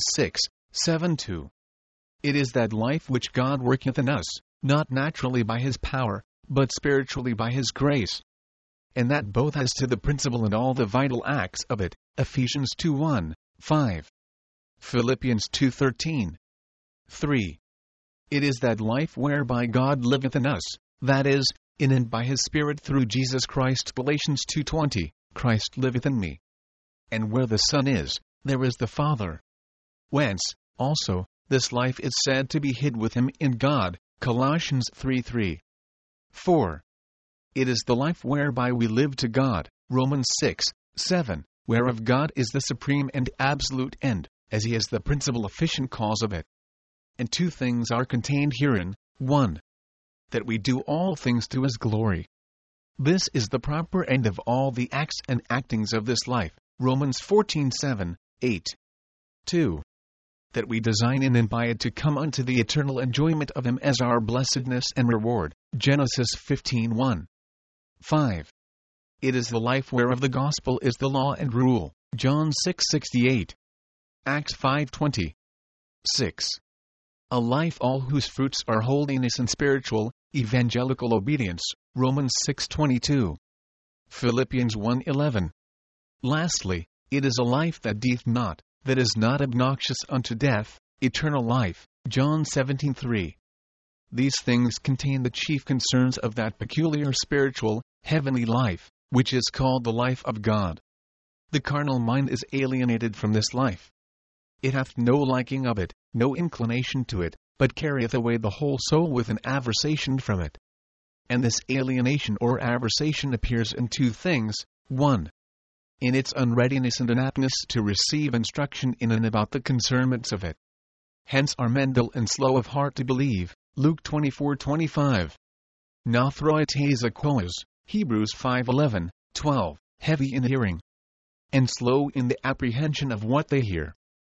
6:7-2. It is that life which God worketh in us, not naturally by His power, but spiritually by His grace. And that both as to the principle and all the vital acts of it. Ephesians 2:1-5. Philippians 2:13. 3. It is that life whereby God liveth in us, that is, in and by His Spirit through Jesus Christ. Galatians 2:20. Christ liveth in me. And where the Son is, there is the Father. Whence, also, this life is said to be hid with Him in God. Colossians 3:3. 4. It is the life whereby we live to God. Romans 6:7, whereof God is the supreme and absolute end, as He is the principal efficient cause of it. And two things are contained herein. 1. That we do all things to His glory. This is the proper end of all the acts and actings of this life. Romans 14:7-8. 2. That we design in and by it to come unto the eternal enjoyment of Him as our blessedness and reward. Genesis 15:1. 5. It is the life whereof the gospel is the law and rule. John 6:68. Acts 5:20. 6. A life all whose fruits are holiness and spiritual, evangelical obedience. Romans 6:22. Philippians 1:11. Lastly, it is a life that deeth not, that is not obnoxious unto death, eternal life. John 17:3. These things contain the chief concerns of that peculiar spiritual, heavenly life, which is called the life of God. The carnal mind is alienated from this life. It hath no liking of it, no inclination to it, but carrieth away the whole soul with an aversion from it. And this alienation or aversion appears in two things. 1. In its unreadiness and inaptness to receive instruction in and about the concernments of it. Hence are men dull and slow of heart to believe. Luke 24:25. Nothroites aquos. Hebrews 5:11-12. Heavy in hearing, and slow in the apprehension of what they hear.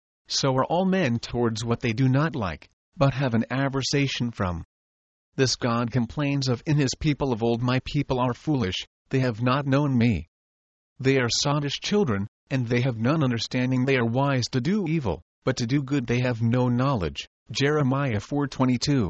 So are all men towards what they do not like, but have an aversion from. This God complains of in His people of old. My people are foolish, they have not known me. They are sottish children, and they have none understanding. They are wise to do evil, but to do good they have no knowledge. Jeremiah 4:22.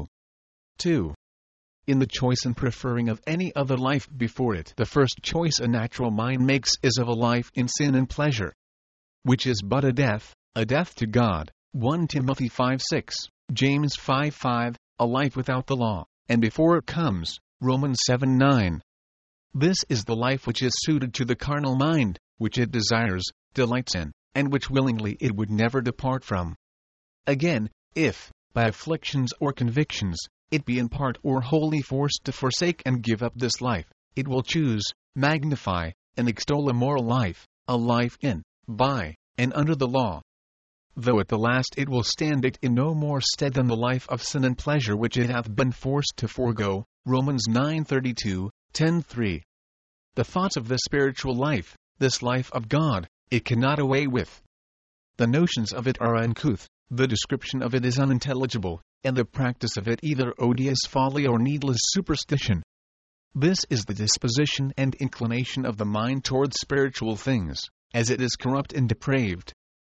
2. In the choice and preferring of any other life before it, the first choice a natural mind makes is of a life in sin and pleasure, which is but a death to God. 1 Timothy 5:6, James 5:5, a life without the law, and before it comes, Romans 7:9. This is the life which is suited to the carnal mind, which it desires, delights in, and which willingly it would never depart from. Again, if, by afflictions or convictions, it be in part or wholly forced to forsake and give up this life, it will choose, magnify, and extol a moral life, a life in, by, and under the law. Though at the last it will stand it in no more stead than the life of sin and pleasure which it hath been forced to forego. Romans 9:32, 10:3. The thoughts of this spiritual life, this life of God, it cannot away with. The notions of it are uncouth, the description of it is unintelligible, and the practice of it either odious folly or needless superstition. This is the disposition and inclination of the mind towards spiritual things, as it is corrupt and depraved.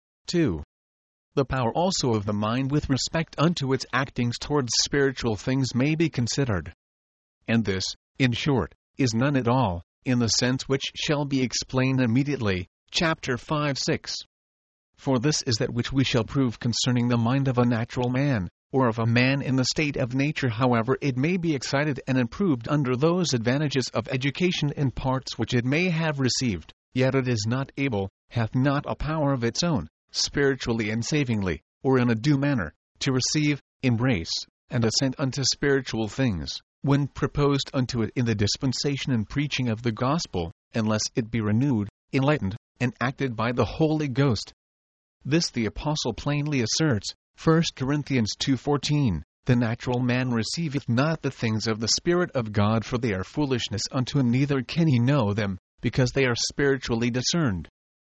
2. The power also of the mind with respect unto its actings towards spiritual things may be considered. And this, in short, is none at all, in the sense which shall be explained immediately, chapter 5:6. For this is that which we shall prove concerning the mind of a natural man, or of a man in the state of nature, however it may be excited and improved under those advantages of education in parts which it may have received, yet it is not able, hath not a power of its own, spiritually and savingly, or in a due manner, to receive, embrace, and assent unto spiritual things, when proposed unto it in the dispensation and preaching of the gospel, unless it be renewed, enlightened, and acted by the Holy Ghost. This the Apostle plainly asserts, 1 Corinthians 2:14, the natural man receiveth not the things of the Spirit of God, for they are foolishness unto him, neither can he know them, because they are spiritually discerned.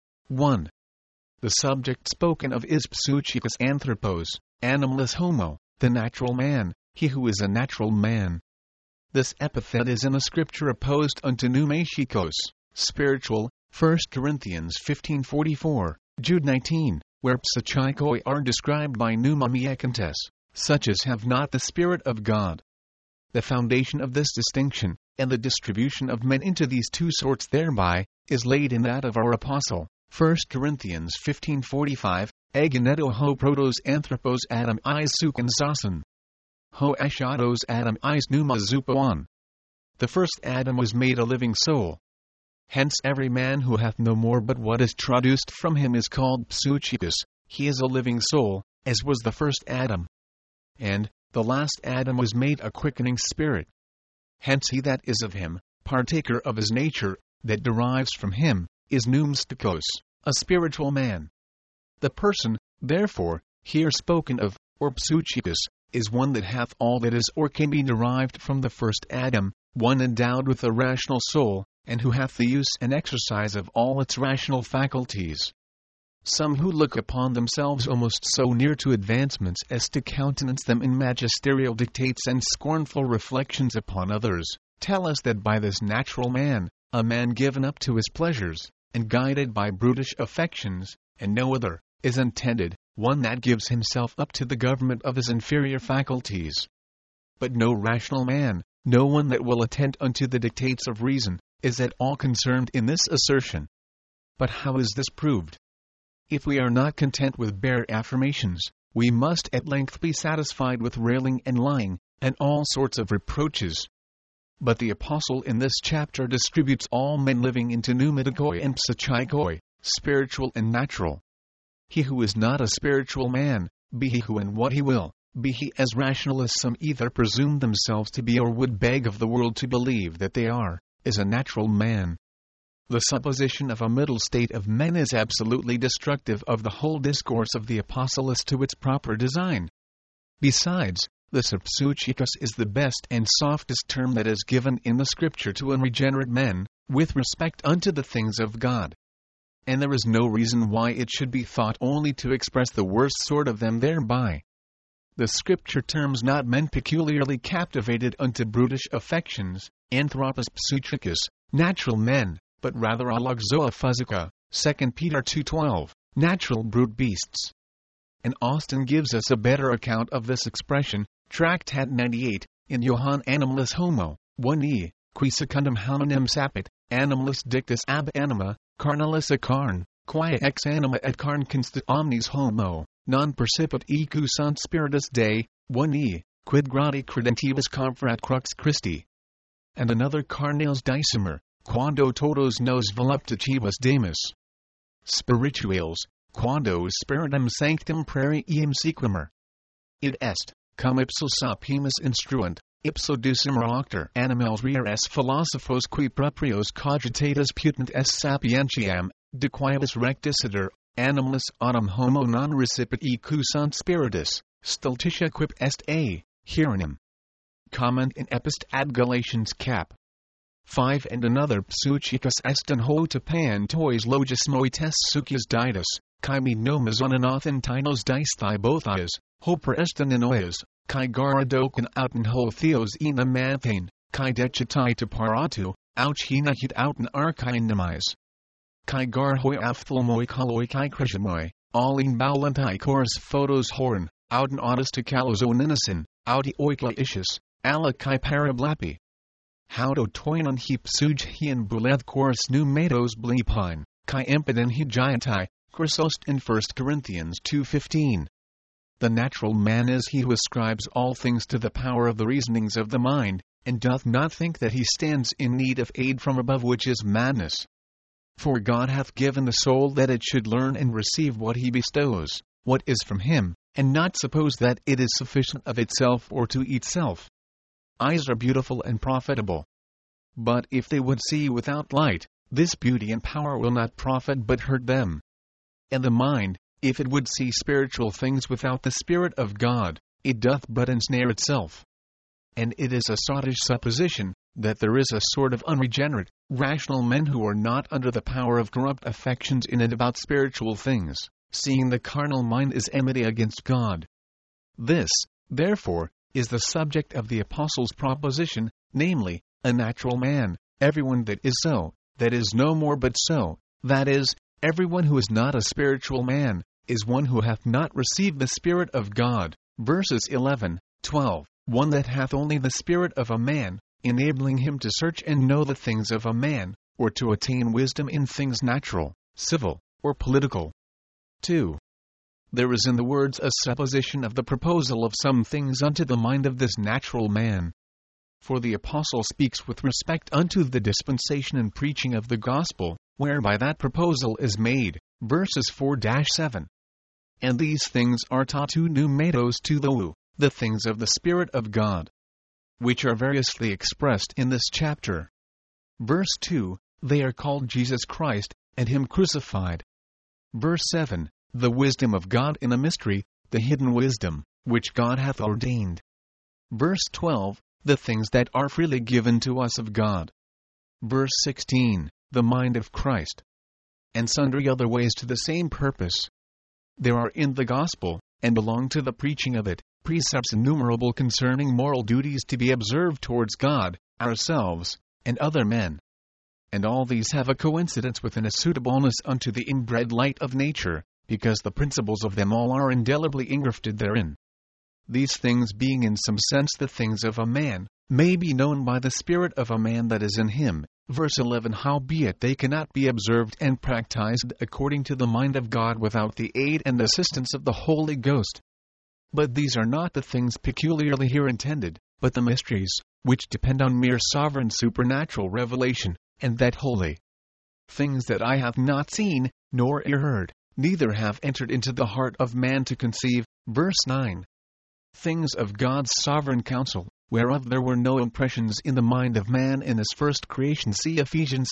1. The subject spoken of is psuchikos anthropos, animalis homo, the natural man, he who is a natural man. This epithet is in the Scripture opposed unto pneumachikos, spiritual, 1 Corinthians 15:44, Jude 19, where psuchikoi are described by pneumamiakantes, such as have not the Spirit of God. The foundation of this distinction, and the distribution of men into these two sorts thereby, is laid in that of our Apostle, 1 Corinthians 15:45, Agoneto ho protos anthropos adam is sukan zasan. Ho ashados adam is pneuma zupoan. The first Adam was made a living soul. Hence every man who hath no more but what is traduced from him is called psuchikos, he is a living soul, as was the first Adam. And the last Adam was made a quickening spirit. Hence he that is of him, partaker of his nature, that derives from him, is pneumstikos, a spiritual man. The person, therefore, here spoken of, or psuchikos, is one that hath all that is or can be derived from the first Adam, one endowed with a rational soul, and who hath the use and exercise of all its rational faculties. Some who look upon themselves almost so near to advancements as to countenance them in magisterial dictates and scornful reflections upon others, tell us that by this natural man, a man given up to his pleasures, and guided by brutish affections, and no other, is intended, one that gives himself up to the government of his inferior faculties. But no rational man, no one that will attend unto the dictates of reason, is at all concerned in this assertion. But how is this proved? If we are not content with bare affirmations, we must at length be satisfied with railing and lying, and all sorts of reproaches. But the Apostle in this chapter distributes all men living into pneumatikoi and psuchikoi, spiritual and natural. He who is not a spiritual man, be he who and what he will, be he as rational as some either presume themselves to be or would beg of the world to believe that they are, is a natural man. The supposition of a middle state of men is absolutely destructive of the whole discourse of the Apostle as to its proper design. Besides, the psuchikos is the best and softest term that is given in the Scripture to unregenerate men, with respect unto the things of God. And there is no reason why it should be thought only to express the worst sort of them thereby. The Scripture terms not men peculiarly captivated unto brutish affections, anthropos psuchikos, natural men, but rather alloxoa physica, 2 Peter 2:12, natural brute beasts. And Austin gives us a better account of this expression, Tractat 98, in Johann Animalis Homo, 1e, qui secundum hominem sapit, animalis dictus ab anima, carnalis a carn, quia ex anima et carn constit omnis homo, non percipit equus sunt spiritus Dei, 1e, quid gradi credentibus conferat crux Christi. And another carnales dicimer, quando todos nos voluptatibus demus. Spirituales, quando spiritum sanctum praeriem sequimer. Id est, cum ipso sapimus instruent, ipso ducimer octor animals reres philosophos qui proprios cogitatus putant est sapientiam, de quibus recticitor, animalis autem homo non recipit equus sunt spiritus, stultitia quip est a, hieronym. Comment in Epist ad Galatians cap. 5 And another psuchikos est an ho tapan tois logis moites sukias ditus, kai me nomas onanothan tinos dice thibothias, ho per estan anoias, kai garadokan outen ho theos ena manthain, kai dechitai to paratu, ouch hina hit outen archain nemis. Kai gar hoi aphthalmoi kaloi kai krishamoi, all in baulantai chorus photos horn, outen audis to kalos oninasin, audi oikla ishis, ala kai parablapi. Haudo toinon he psuj hien buleth chorus pneumatos blipine, kai empidin he giantai, chrysost in 1 Corinthians 2:15. The natural man is he who ascribes all things to the power of the reasonings of the mind, and doth not think that he stands in need of aid from above, which is madness. For God hath given the soul that it should learn and receive what he bestows, what is from him, and not suppose that it is sufficient of itself or to itself. Eyes are beautiful and profitable. But if they would see without light, this beauty and power will not profit but hurt them. And the mind, if it would see spiritual things without the Spirit of God, it doth but ensnare itself. And it is a sottish supposition, that there is a sort of unregenerate, rational men who are not under the power of corrupt affections in and about spiritual things, seeing the carnal mind is enmity against God. This, therefore, is the subject of the Apostle's proposition, namely, a natural man, everyone that is so, that is no more but so, that is, everyone who is not a spiritual man, is one who hath not received the Spirit of God. Verses 11, 12, one that hath only the spirit of a man, enabling him to search and know the things of a man, or to attain wisdom in things natural, civil, or political. 2. There is in the words a supposition of the proposal of some things unto the mind of this natural man. For the Apostle speaks with respect unto the dispensation and preaching of the gospel, whereby that proposal is made, verses 4-7. And these things are taught to pneumatos to the things of the Spirit of God, which are variously expressed in this chapter. Verse 2, they are called Jesus Christ, and him crucified. Verse 7, the wisdom of God in a mystery, the hidden wisdom, which God hath ordained. Verse 12, the things that are freely given to us of God. Verse 16, the mind of Christ. And sundry other ways to the same purpose. There are in the gospel, and belong to the preaching of it, precepts innumerable concerning moral duties to be observed towards God, ourselves, and other men. And all these have a coincidence within a suitableness unto the inbred light of nature, because the principles of them all are indelibly engrafted therein. These things being in some sense the things of a man, may be known by the spirit of a man that is in him. Verse 11, howbeit they cannot be observed and practiced according to the mind of God without the aid and assistance of the Holy Ghost. But these are not the things peculiarly here intended, but the mysteries, which depend on mere sovereign supernatural revelation, and that holy things that eye hath not seen, nor ear heard, neither have entered into the heart of man to conceive. Verse 9. Things of God's sovereign counsel, whereof there were no impressions in the mind of man in his first creation. See Ephesians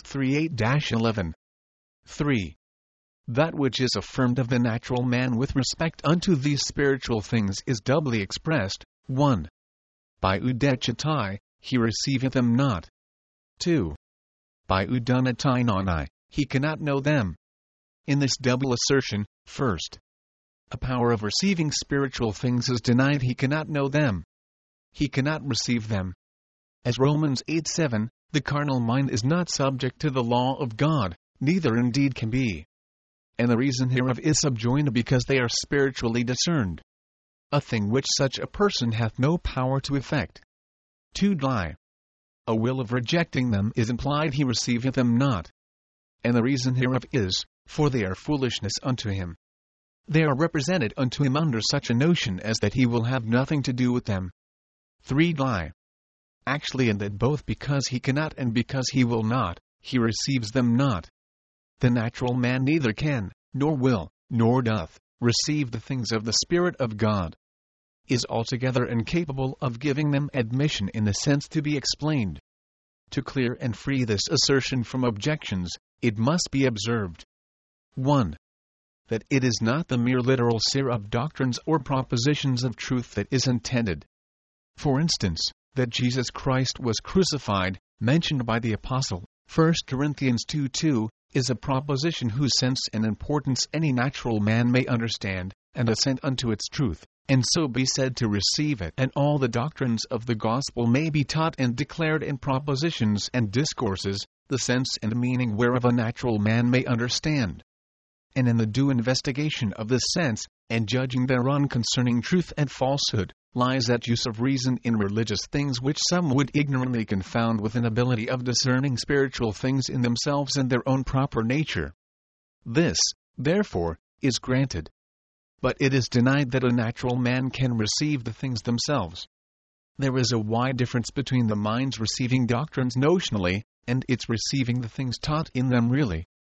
3:8-11. 3. That which is affirmed of the natural man with respect unto these spiritual things is doubly expressed. 1. By eudechetai, he receiveth them not. 2. By eudonatainon, he cannot know them. In this double assertion, first, a power of receiving spiritual things is denied, he cannot know them. He cannot receive them. As Romans 8:7, the carnal mind is not subject to the law of God, neither indeed can be. And the reason hereof is subjoined because they are spiritually discerned. A thing which such a person hath no power to effect. 2. A will of rejecting them is implied, he receiveth them not. And the reason hereof is, for they are foolishness unto him. They are represented unto him under such a notion as that he will have nothing to do with them. 3. Actually, and that both because he cannot and because he will not, he receives them not. The natural man neither can, nor will, nor doth, receive the things of the Spirit of God. Is altogether incapable of giving them admission in the sense to be explained. To clear and free this assertion from objections, it must be observed. 1. That it is not the mere literal seer of doctrines or propositions of truth that is intended. For instance, that Jesus Christ was crucified, mentioned by the Apostle, 1 Corinthians 2:2, is a proposition whose sense and importance any natural man may understand, and assent unto its truth, and so be said to receive it. And all the doctrines of the gospel may be taught and declared in propositions and discourses, the sense and meaning whereof a natural man may understand. And in the due investigation of this sense, and judging thereon concerning truth and falsehood, lies that use of reason in religious things which some would ignorantly confound with an ability of discerning spiritual things in themselves and their own proper nature. This, therefore, is granted. But it is denied that a natural man can receive the things themselves. There is a wide difference between the mind's receiving doctrines notionally, and its receiving the things taught in them really.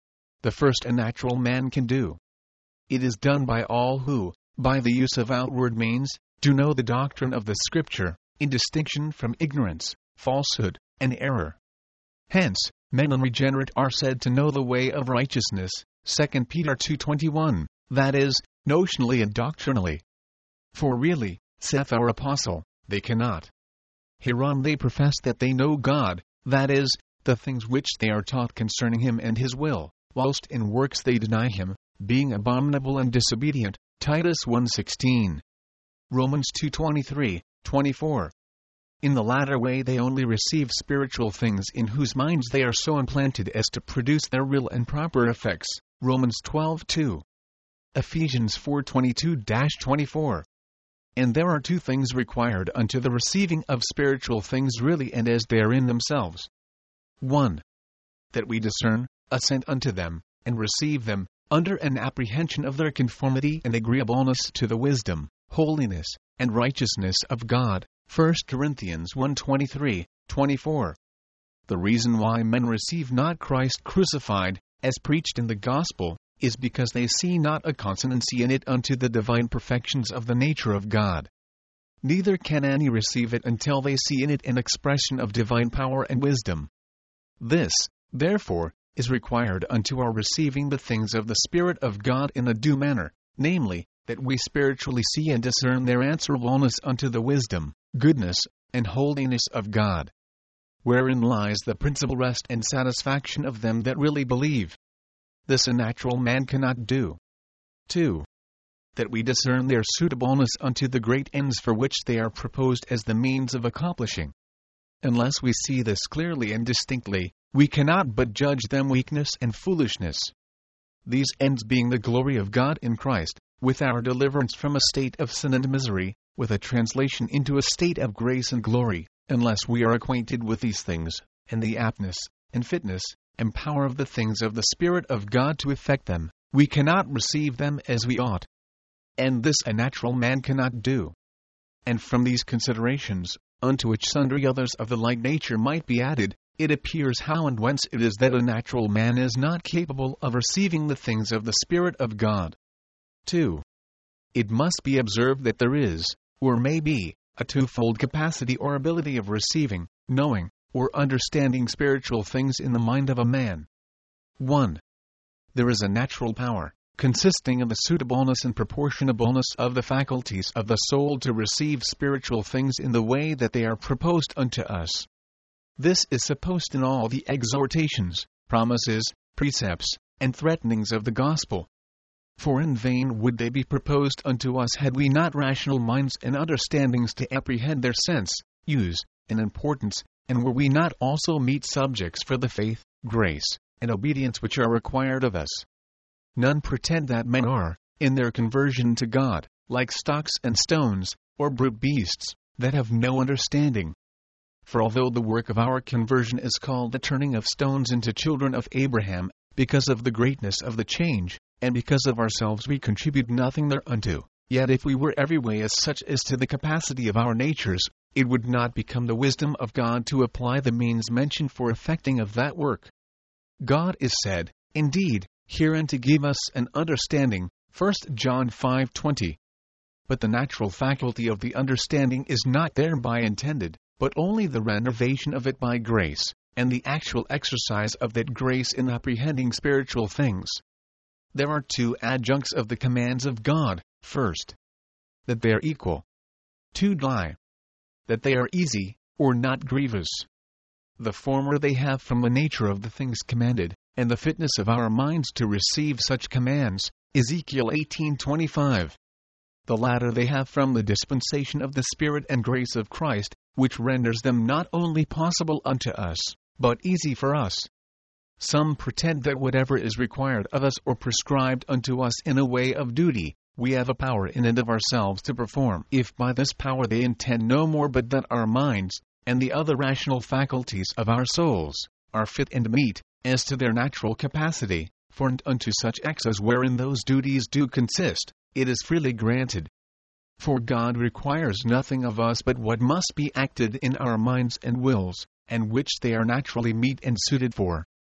the first a natural man can do. It is done by all who, by the use of outward means, do know the doctrine of the Scripture, in distinction from ignorance, falsehood, and error. Hence, men unregenerate are said to know the way of righteousness, 2 Peter 2:21, that is, notionally and doctrinally. For really, saith our apostle, they cannot. Hereon they profess that they know God, that is, the things which they are taught concerning him and his will, whilst in works they deny him, being abominable and disobedient, Titus 1:16. Romans 2:23, 24. In the latter way they only receive spiritual things in whose minds they are so implanted as to produce their real and proper effects, Romans 12:2. Ephesians 4:22-24. And there are two things required unto the receiving of spiritual things really and as they are in themselves. 1. That we discern, assent unto them, and receive them, under an apprehension of their conformity and agreeableness to the wisdom, holiness, and righteousness of God, 1 Corinthians 1:23, 24. The reason why men receive not Christ crucified, as preached in the gospel, is because they see not a consonancy in it unto the divine perfections of the nature of God. Neither can any receive it until they see in it an expression of divine power and wisdom. This, therefore, is required unto our receiving the things of the Spirit of God in a due manner, namely, that we spiritually see and discern their answerableness unto the wisdom, goodness, and holiness of God. Wherein lies the principal rest and satisfaction of them that really believe. This a natural man cannot do. 2. That we discern their suitableness unto the great ends for which they are proposed as the means of accomplishing. Unless we see this clearly and distinctly, we cannot but judge them weakness and foolishness. These ends being the glory of God in Christ, with our deliverance from a state of sin and misery, with a translation into a state of grace and glory, unless we are acquainted with these things, and the aptness, and fitness, and power of the things of the Spirit of God to effect them, we cannot receive them as we ought. And this a natural man cannot do. And from these considerations, unto which sundry others of the like nature might be added, it appears how and whence it is that a natural man is not capable of receiving the things of the Spirit of God. 2. It must be observed that there is, or may be, a twofold capacity or ability of receiving, knowing, or understanding spiritual things in the mind of a man. 1. There is a natural power, consisting of the suitableness and proportionableness of the faculties of the soul to receive spiritual things in the way that they are proposed unto us. This is supposed in all the exhortations, promises, precepts, and threatenings of the gospel. For in vain would they be proposed unto us had we not rational minds and understandings to apprehend their sense, use, and importance, and were we not also meet subjects for the faith, grace, and obedience which are required of us. None pretend that men are, in their conversion to God, like stocks and stones, or brute beasts, that have no understanding. For although the work of our conversion is called the turning of stones into children of Abraham, because of the greatness of the change, and because of ourselves we contribute nothing thereunto, yet if we were every way as such as to the capacity of our natures, it would not become the wisdom of God to apply the means mentioned for effecting of that work. God is said, indeed, herein to give us an understanding, 1 John 5:20. But the natural faculty of the understanding is not thereby intended, but only the renovation of it by grace, and the actual exercise of that grace in apprehending spiritual things. There are two adjuncts of the commands of God: first, that they are equal; 2, that they are easy, or not grievous. The former they have from the nature of the things commanded, and the fitness of our minds to receive such commands, Ezekiel 18:25. The latter they have from the dispensation of the Spirit and grace of Christ, which renders them not only possible unto us, but easy for us. Some pretend that whatever is required of us or prescribed unto us in a way of duty, we have a power in and of ourselves to perform, if by this power they intend no more but that our minds, and the other rational faculties of our souls, are fit and meet, as to their natural capacity, for unto such acts as wherein those duties do consist, it is freely granted. For God requires nothing of us but what must be acted in our minds and wills, and which they are naturally meet and suited for.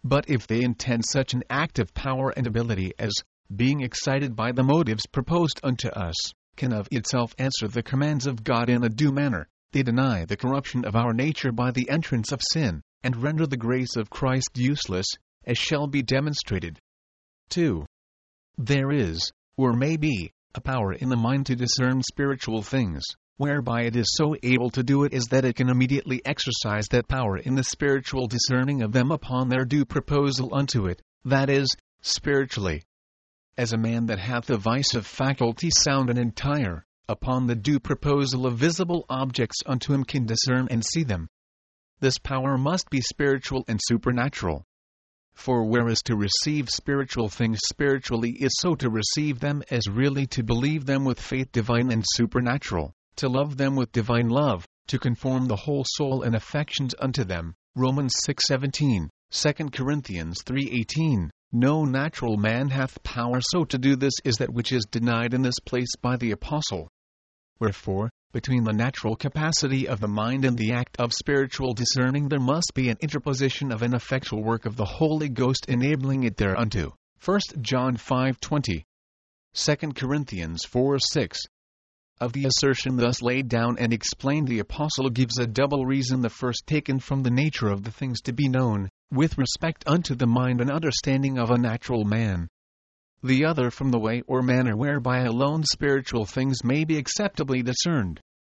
But if they intend such an active power and ability as, being excited by the motives proposed unto us, can of itself answer the commands of God in a due manner, they deny the corruption of our nature by the entrance of sin, and render the grace of Christ useless, as shall be demonstrated. 2. There is, or may be, a power in the mind to discern spiritual things, whereby it is so able to do it as that it can immediately exercise that power in the spiritual discerning of them upon their due proposal unto it, that is, spiritually. As a man that hath the vice of faculty sound and entire, upon the due proposal of visible objects unto him can discern and see them. This power must be spiritual and supernatural. For whereas to receive spiritual things spiritually is so to receive them as really to believe them with faith divine and supernatural, to love them with divine love, to conform the whole soul and affections unto them, Romans 6:17, 2 Corinthians 3:18. No natural man hath power so to do this is that which is denied in this place by the Apostle. Wherefore, between the natural capacity of the mind and the act of spiritual discerning there must be an interposition of an effectual work of the Holy Ghost enabling it thereunto. 1 John 5:20. 2 Corinthians 4:6. Of the assertion thus laid down and explained the Apostle gives a double reason, the first taken from the nature of the things to be known, with respect unto the mind and understanding of a natural man. The other from the way or manner whereby alone spiritual things may be acceptably discerned.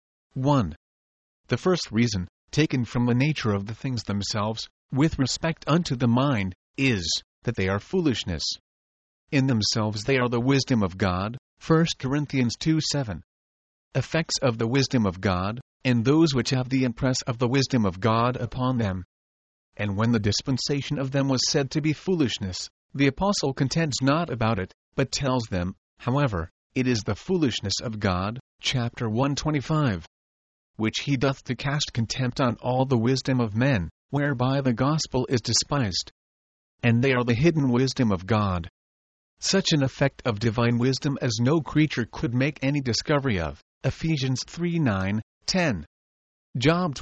1. The first reason, taken from the nature of the things themselves, with respect unto the mind, is, that they are foolishness. In themselves they are the wisdom of God, 1 Corinthians 2:7. Effects of the wisdom of God, and those which have the impress of the wisdom of God upon them. And when the dispensation of them was said to be foolishness, the Apostle contends not about it, but tells them, however, it is the foolishness of God, chapter 1:25. Which he doth to cast contempt on all the wisdom of men, whereby the gospel is despised. And they are the hidden wisdom of God. Such an effect of divine wisdom as no creature could make any discovery of, Ephesians 3:9-10. Job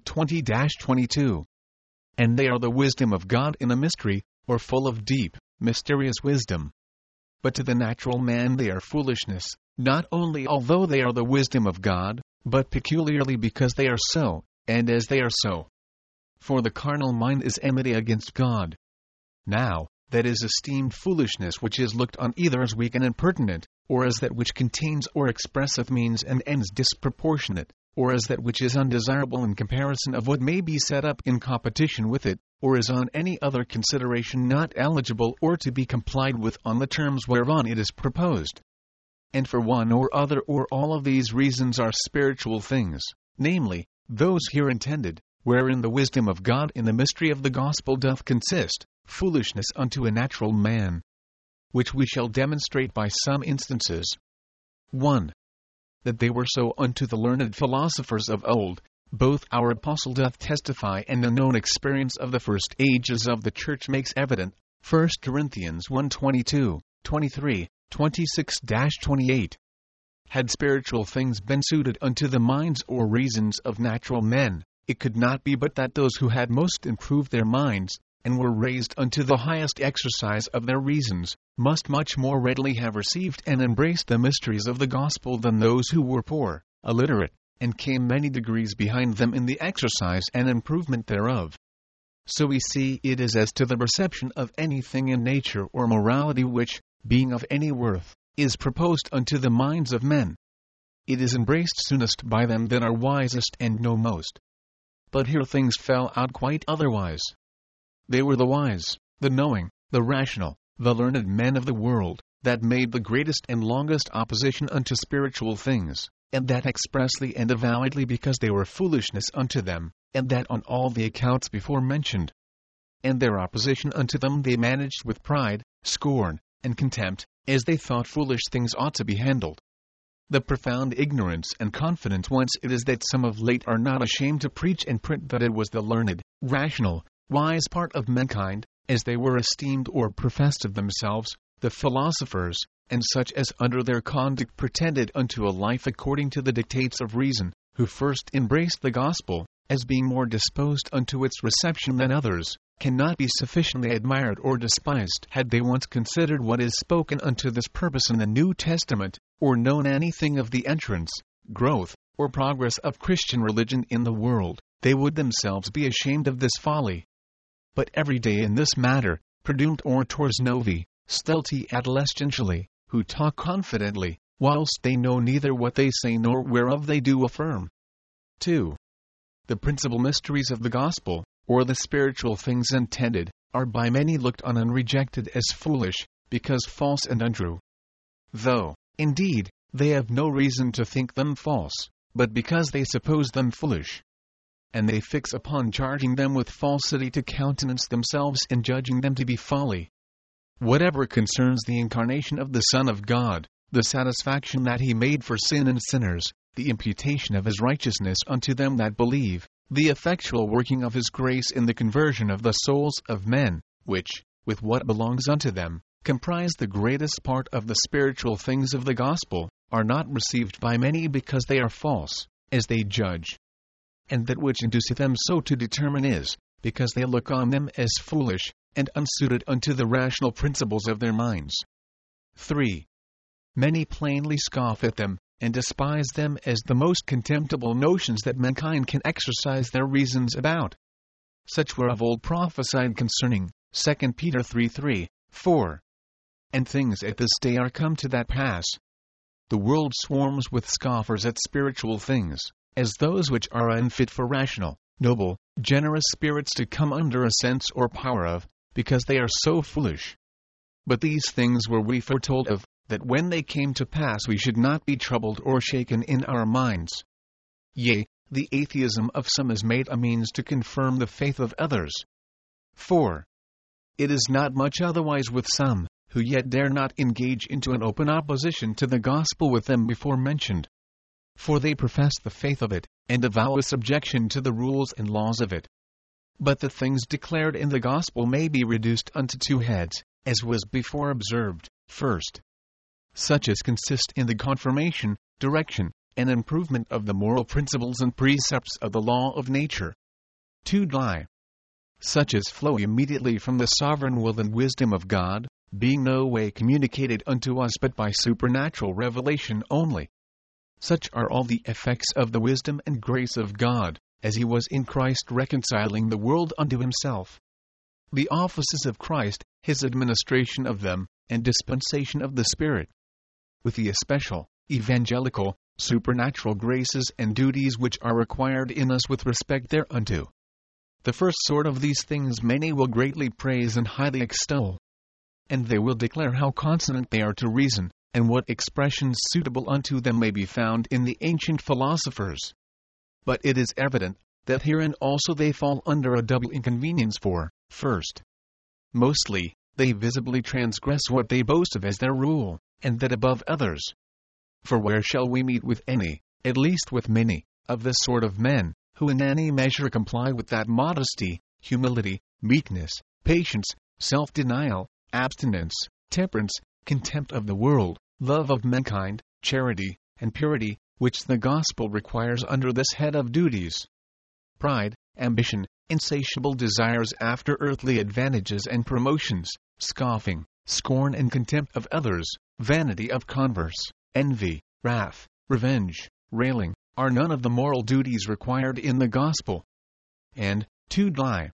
28:20-22. And they are the wisdom of God in a mystery, or full of deep, mysterious wisdom. But to the natural man they are foolishness, not only although they are the wisdom of God, but peculiarly because they are so, and as they are so. For the carnal mind is enmity against God. Now, that is esteemed foolishness which is looked on either as weak and impertinent, or as that which contains or expresseth means and ends disproportionate, or as that which is undesirable in comparison of what may be set up in competition with it, or is on any other consideration not eligible or to be complied with on the terms whereon it is proposed. And for one or other or all of these reasons are spiritual things, namely, those here intended, wherein the wisdom of God in the mystery of the gospel doth consist, foolishness unto a natural man. Which we shall demonstrate by some instances. 1. That they were so unto the learned philosophers of old, both our Apostle doth testify and the known experience of the first ages of the Church makes evident, 1 Corinthians 1:22, 23, 26-28. Had spiritual things been suited unto the minds or reasons of natural men, it could not be but that those who had most improved their minds, and were raised unto the highest exercise of their reasons, must much more readily have received and embraced the mysteries of the gospel than those who were poor, illiterate, and came many degrees behind them in the exercise and improvement thereof. So we see it is as to the reception of anything in nature or morality which, being of any worth, is proposed unto the minds of men. It is embraced soonest by them that are wisest and know most. But here things fell out quite otherwise. They were the wise, the knowing, the rational, the learned men of the world, that made the greatest and longest opposition unto spiritual things, and that expressly and avowedly because they were foolishness unto them, and that on all the accounts before mentioned. And their opposition unto them they managed with pride, scorn, and contempt, as they thought foolish things ought to be handled. The profound ignorance and confidence whence it is that some of late are not ashamed to preach and print that it was the learned, rational, wise part of mankind, as they were esteemed or professed of themselves, the philosophers, and such as under their conduct pretended unto a life according to the dictates of reason, who first embraced the gospel, as being more disposed unto its reception than others, cannot be sufficiently admired or despised had they once considered what is spoken unto this purpose in the New Testament, or known anything of the entrance, growth, or progress of Christian religion in the world. They would themselves be ashamed of this folly. But every day in this matter, predumt orators novi, stulti adolescentially, who talk confidently, whilst they know neither what they say nor whereof they do affirm. 2. The principal mysteries of the gospel, or the spiritual things intended, are by many looked on and rejected as foolish, because false and untrue. Though, indeed, they have no reason to think them false, but because they suppose them foolish. And they fix upon charging them with falsity to countenance themselves in judging them to be folly. Whatever concerns the incarnation of the Son of God, the satisfaction that he made for sin and sinners, the imputation of his righteousness unto them that believe, the effectual working of his grace in the conversion of the souls of men, which, with what belongs unto them, comprise the greatest part of the spiritual things of the gospel, are not received by many because they are false, as they judge. And that which induceth them so to determine is, because they look on them as foolish, and unsuited unto the rational principles of their minds. 3. Many plainly scoff at them, and despise them as the most contemptible notions that mankind can exercise their reasons about. Such were of old prophesied concerning 2 Peter 3:3, 4. And things at this day are come to that pass. The world swarms with scoffers at spiritual things, as those which are unfit for rational, noble, generous spirits to come under a sense or power of, because they are so foolish. But these things were we foretold of, that when they came to pass we should not be troubled or shaken in our minds. Yea, the atheism of some is made a means to confirm the faith of others. 4. It is not much otherwise with some, who yet dare not engage into an open opposition to the gospel with them before mentioned. For they profess the faith of it, and avow a subjection to the rules and laws of it. But the things declared in the gospel may be reduced unto two heads, as was before observed. First, such as consist in the confirmation, direction, and improvement of the moral principles and precepts of the law of nature. 2. Such as flow immediately from the sovereign will and wisdom of God, being no way communicated unto us but by supernatural revelation only. Such are all the effects of the wisdom and grace of God, as he was in Christ reconciling the world unto himself. The offices of Christ, his administration of them, and dispensation of the Spirit, with the especial, evangelical, supernatural graces and duties which are required in us with respect thereunto. The first sort of these things many will greatly praise and highly extol. And they will declare how consonant they are to reason, and what expressions suitable unto them may be found in the ancient philosophers. But it is evident, that herein also they fall under a double inconvenience for, first, mostly, they visibly transgress what they boast of as their rule, and that above others. For where shall we meet with any, at least with many, of this sort of men, who in any measure comply with that modesty, humility, meekness, patience, self-denial, abstinence, temperance, contempt of the world, love of mankind, charity, and purity, which the gospel requires under this head of duties? Pride, ambition, insatiable desires after earthly advantages and promotions, scoffing, scorn and contempt of others, vanity of converse, envy, wrath, revenge, railing, are none of the moral duties required in the gospel. And, 2.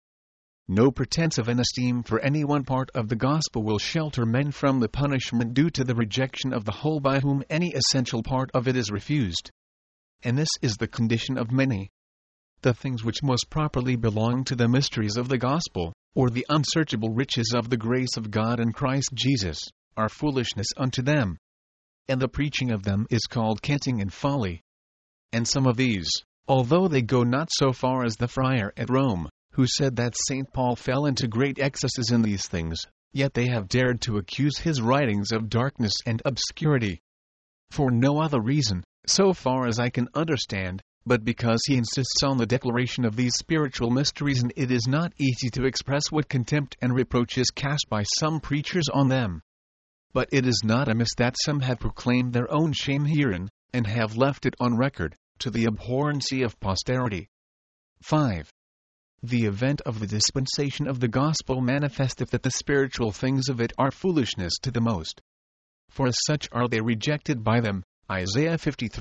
No pretense of an esteem for any one part of the gospel will shelter men from the punishment due to the rejection of the whole by whom any essential part of it is refused. And this is the condition of many. The things which most properly belong to the mysteries of the gospel, or the unsearchable riches of the grace of God in Christ Jesus, are foolishness unto them. And the preaching of them is called canting and folly. And some of these, although they go not so far as the friar at Rome, who said that St. Paul fell into great excesses in these things, yet they have dared to accuse his writings of darkness and obscurity. For no other reason, so far as I can understand, but because he insists on the declaration of these spiritual mysteries, and it is not easy to express what contempt and reproach is cast by some preachers on them. But it is not amiss that some have proclaimed their own shame herein, and have left it on record, to the abhorrency of posterity. 5. The event of the dispensation of the gospel manifesteth that the spiritual things of it are foolishness to the most. For as such are they rejected by them. Isaiah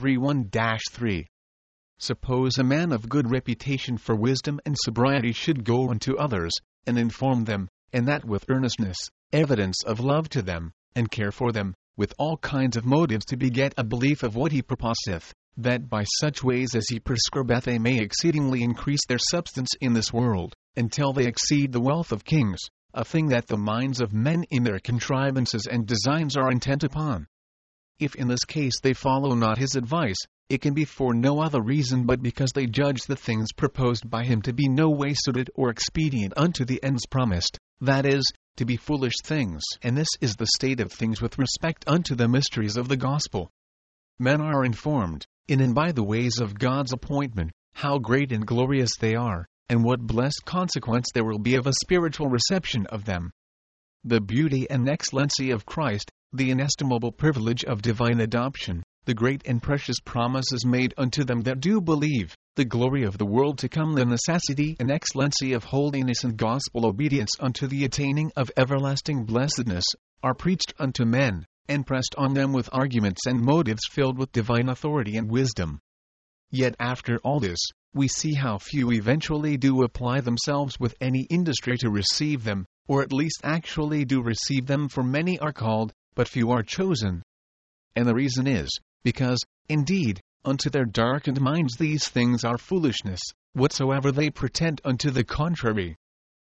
53:1-3. Suppose a man of good reputation for wisdom and sobriety should go unto others, and inform them, and that with earnestness, evidence of love to them, and care for them, with all kinds of motives to beget a belief of what he purposeth, that by such ways as he prescribeth they may exceedingly increase their substance in this world, until they exceed the wealth of kings, a thing that the minds of men in their contrivances and designs are intent upon. If in this case they follow not his advice, it can be for no other reason but because they judge the things proposed by him to be no way suited or expedient unto the ends promised, that is, to be foolish things. And this is the state of things with respect unto the mysteries of the gospel. Men are informed, in and by the ways of God's appointment, how great and glorious they are, and what blessed consequence there will be of a spiritual reception of them. The beauty and excellency of Christ, the inestimable privilege of divine adoption, the great and precious promises made unto them that do believe, the glory of the world to come, the necessity and excellency of holiness and gospel obedience unto the attaining of everlasting blessedness, are preached unto men, and pressed on them with arguments and motives filled with divine authority and wisdom. Yet after all this, we see how few eventually do apply themselves with any industry to receive them, or at least actually do receive them, for many are called, but few are chosen. And the reason is, because, indeed, unto their darkened minds these things are foolishness, whatsoever they pretend unto the contrary.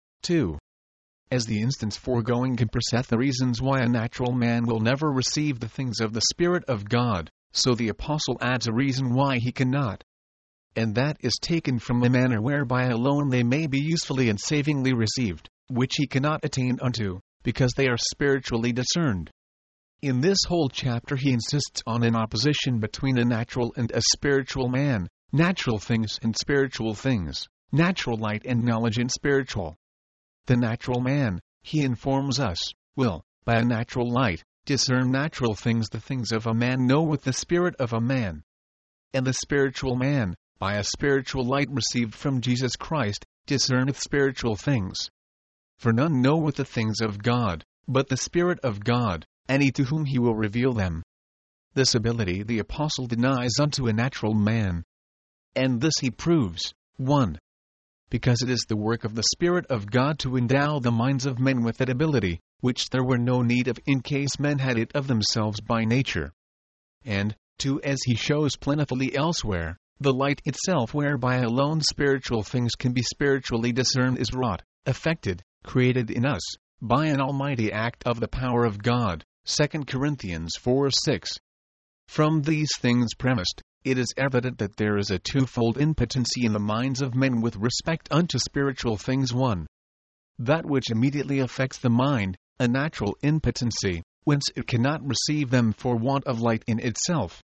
2. As the instance foregoing compresseth the reasons why a natural man will never receive the things of the Spirit of God, so the Apostle adds a reason why he cannot. And that is taken from the manner whereby alone they may be usefully and savingly received, which he cannot attain unto, because they are spiritually discerned. In this whole chapter he insists on an opposition between a natural and a spiritual man, natural things and spiritual things, natural light and knowledge and spiritual. The natural man, he informs us, will, by a natural light, discern natural things, the things of a man know with the spirit of a man. And the spiritual man, by a spiritual light received from Jesus Christ, discerneth spiritual things. For none knoweth the things of God, but the Spirit of God, and he to whom he will reveal them. This ability the Apostle denies unto a natural man. And this he proves, 1. Because it is the work of the Spirit of God to endow the minds of men with that ability, which there were no need of in case men had it of themselves by nature. And, 2. As he shows plentifully elsewhere, the light itself whereby alone spiritual things can be spiritually discerned is wrought, effected, created in us, by an almighty act of the power of God. 2 Corinthians 4:6. From these things premised, it is evident that there is a twofold impotency in the minds of men with respect unto spiritual things. 1. That which immediately affects the mind, a natural impotency, whence it cannot receive them for want of light in itself.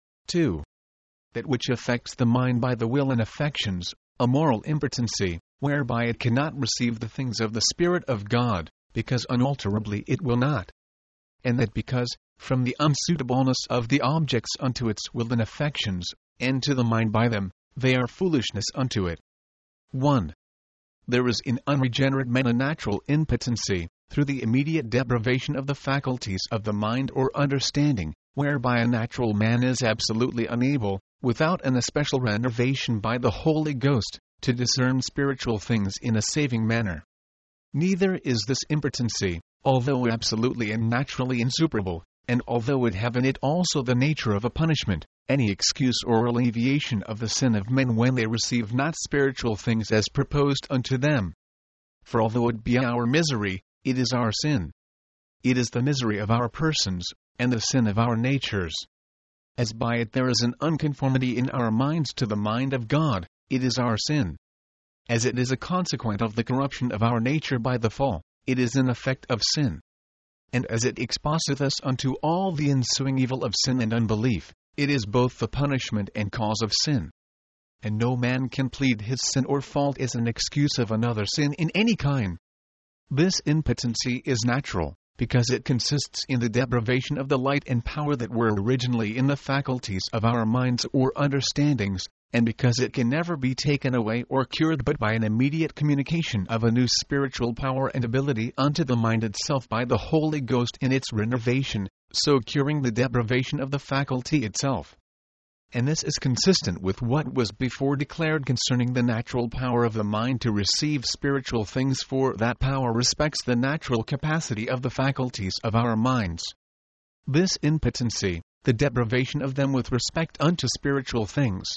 2. That which affects the mind by the will and affections, a moral impotency, whereby it cannot receive the things of the Spirit of God, because unalterably it will not. And that because, from the unsuitableness of the objects unto its will and affections, and to the mind by them, they are foolishness unto it. 1. There is in unregenerate men a natural impotency, through the immediate deprivation of the faculties of the mind or understanding, whereby a natural man is absolutely unable, without an especial renovation by the Holy Ghost, to discern spiritual things in a saving manner. Neither is this impotency, although absolutely and naturally insuperable, and although it have in it also the nature of a punishment, any excuse or alleviation of the sin of men when they receive not spiritual things as proposed unto them. For although it be our misery, it is our sin. It is the misery of our persons, and the sin of our natures. As by it there is an unconformity in our minds to the mind of God, it is our sin. As it is a consequent of the corruption of our nature by the fall, it is an effect of sin. And as it exposeth us unto all the ensuing evil of sin and unbelief, it is both the punishment and cause of sin. And no man can plead his sin or fault as an excuse of another sin in any kind. This impotency is natural, because it consists in the deprivation of the light and power that were originally in the faculties of our minds or understandings, and because it can never be taken away or cured but by an immediate communication of a new spiritual power and ability unto the mind itself by the Holy Ghost in its renovation, so curing the deprivation of the faculty itself. And this is consistent with what was before declared concerning the natural power of the mind to receive spiritual things, for that power respects the natural capacity of the faculties of our minds. This impotency, the deprivation of them with respect unto spiritual things.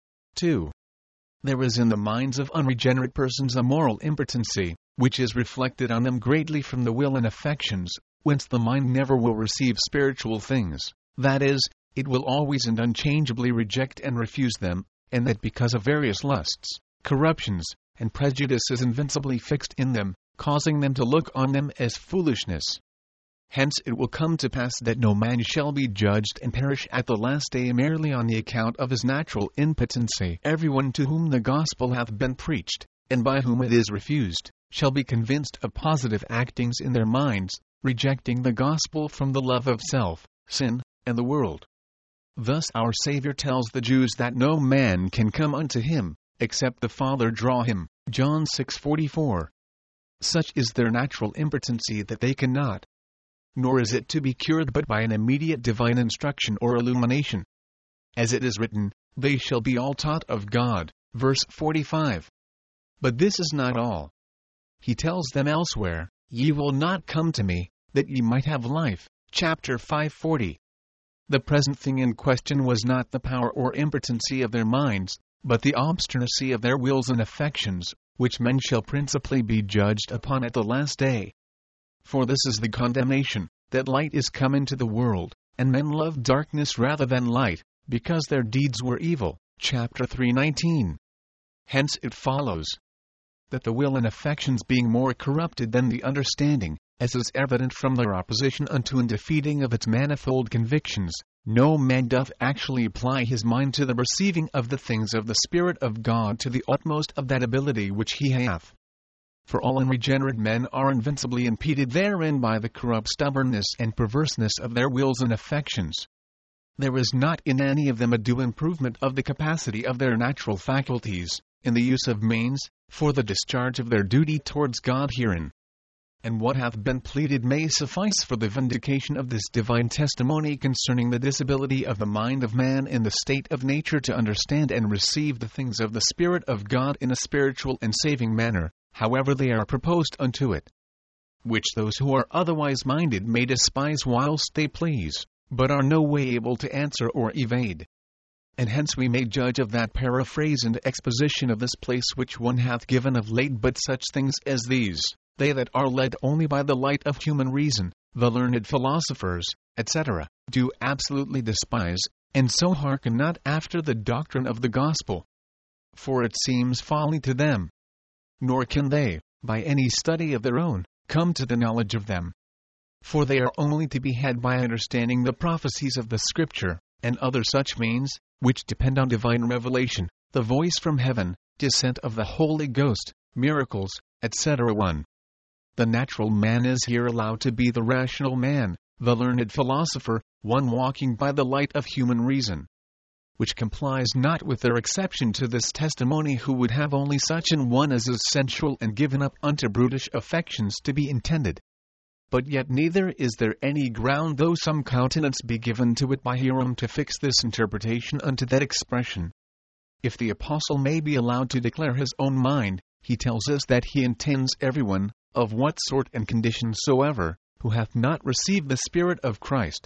2. There is in the minds of unregenerate persons a moral impotency, which is reflected on them greatly from the will and affections, whence the mind never will receive spiritual things, that is, it will always and unchangeably reject and refuse them, and that because of various lusts, corruptions, and prejudices invincibly fixed in them, causing them to look on them as foolishness. Hence it will come to pass that no man shall be judged and perish at the last day merely on the account of his natural impotency. Everyone to whom the gospel hath been preached, and by whom it is refused, shall be convinced of positive actings in their minds, rejecting the gospel from the love of self, sin, and the world. Thus our Savior tells the Jews that no man can come unto him, except the Father draw him, John 6:44. Such is their natural impotency that they cannot. Nor is it to be cured but by an immediate divine instruction or illumination. As it is written, they shall be all taught of God, verse 45. But this is not all. He tells them elsewhere, ye will not come to me, that ye might have life, chapter 5:40. The present thing in question was not the power or impotency of their minds, but the obstinacy of their wills and affections, which men shall principally be judged upon at the last day. For this is the condemnation, that light is come into the world, and men love darkness rather than light, because their deeds were evil. Chapter 3:19. Hence it follows that the will and affections being more corrupted than the understanding, as is evident from their opposition unto and defeating of its manifold convictions, no man doth actually apply his mind to the receiving of the things of the Spirit of God to the utmost of that ability which he hath. For all unregenerate men are invincibly impeded therein by the corrupt stubbornness and perverseness of their wills and affections. There is not in any of them a due improvement of the capacity of their natural faculties, in the use of means, for the discharge of their duty towards God herein. And what hath been pleaded may suffice for the vindication of this divine testimony concerning the disability of the mind of man in the state of nature to understand and receive the things of the Spirit of God in a spiritual and saving manner, however they are proposed unto it, which those who are otherwise minded may despise whilst they please, but are no way able to answer or evade. And hence we may judge of that paraphrase and exposition of this place which one hath given of late, but such things as these, they that are led only by the light of human reason, the learned philosophers, etc., do absolutely despise, and so hearken not after the doctrine of the gospel. For it seems folly to them. Nor can they, by any study of their own, come to the knowledge of them. For they are only to be had by understanding the prophecies of the Scripture, and other such means, which depend on divine revelation, the voice from heaven, descent of the Holy Ghost, miracles, etc. 1. The natural man is here allowed to be the rational man, the learned philosopher, one walking by the light of human reason, which complies not with their exception to this testimony, who would have only such an one as is sensual and given up unto brutish affections to be intended. But yet neither is there any ground, though some countenance be given to it by Hierom, to fix this interpretation unto that expression. If the apostle may be allowed to declare his own mind, he tells us that he intends everyone, of what sort and condition soever, who hath not received the Spirit of Christ.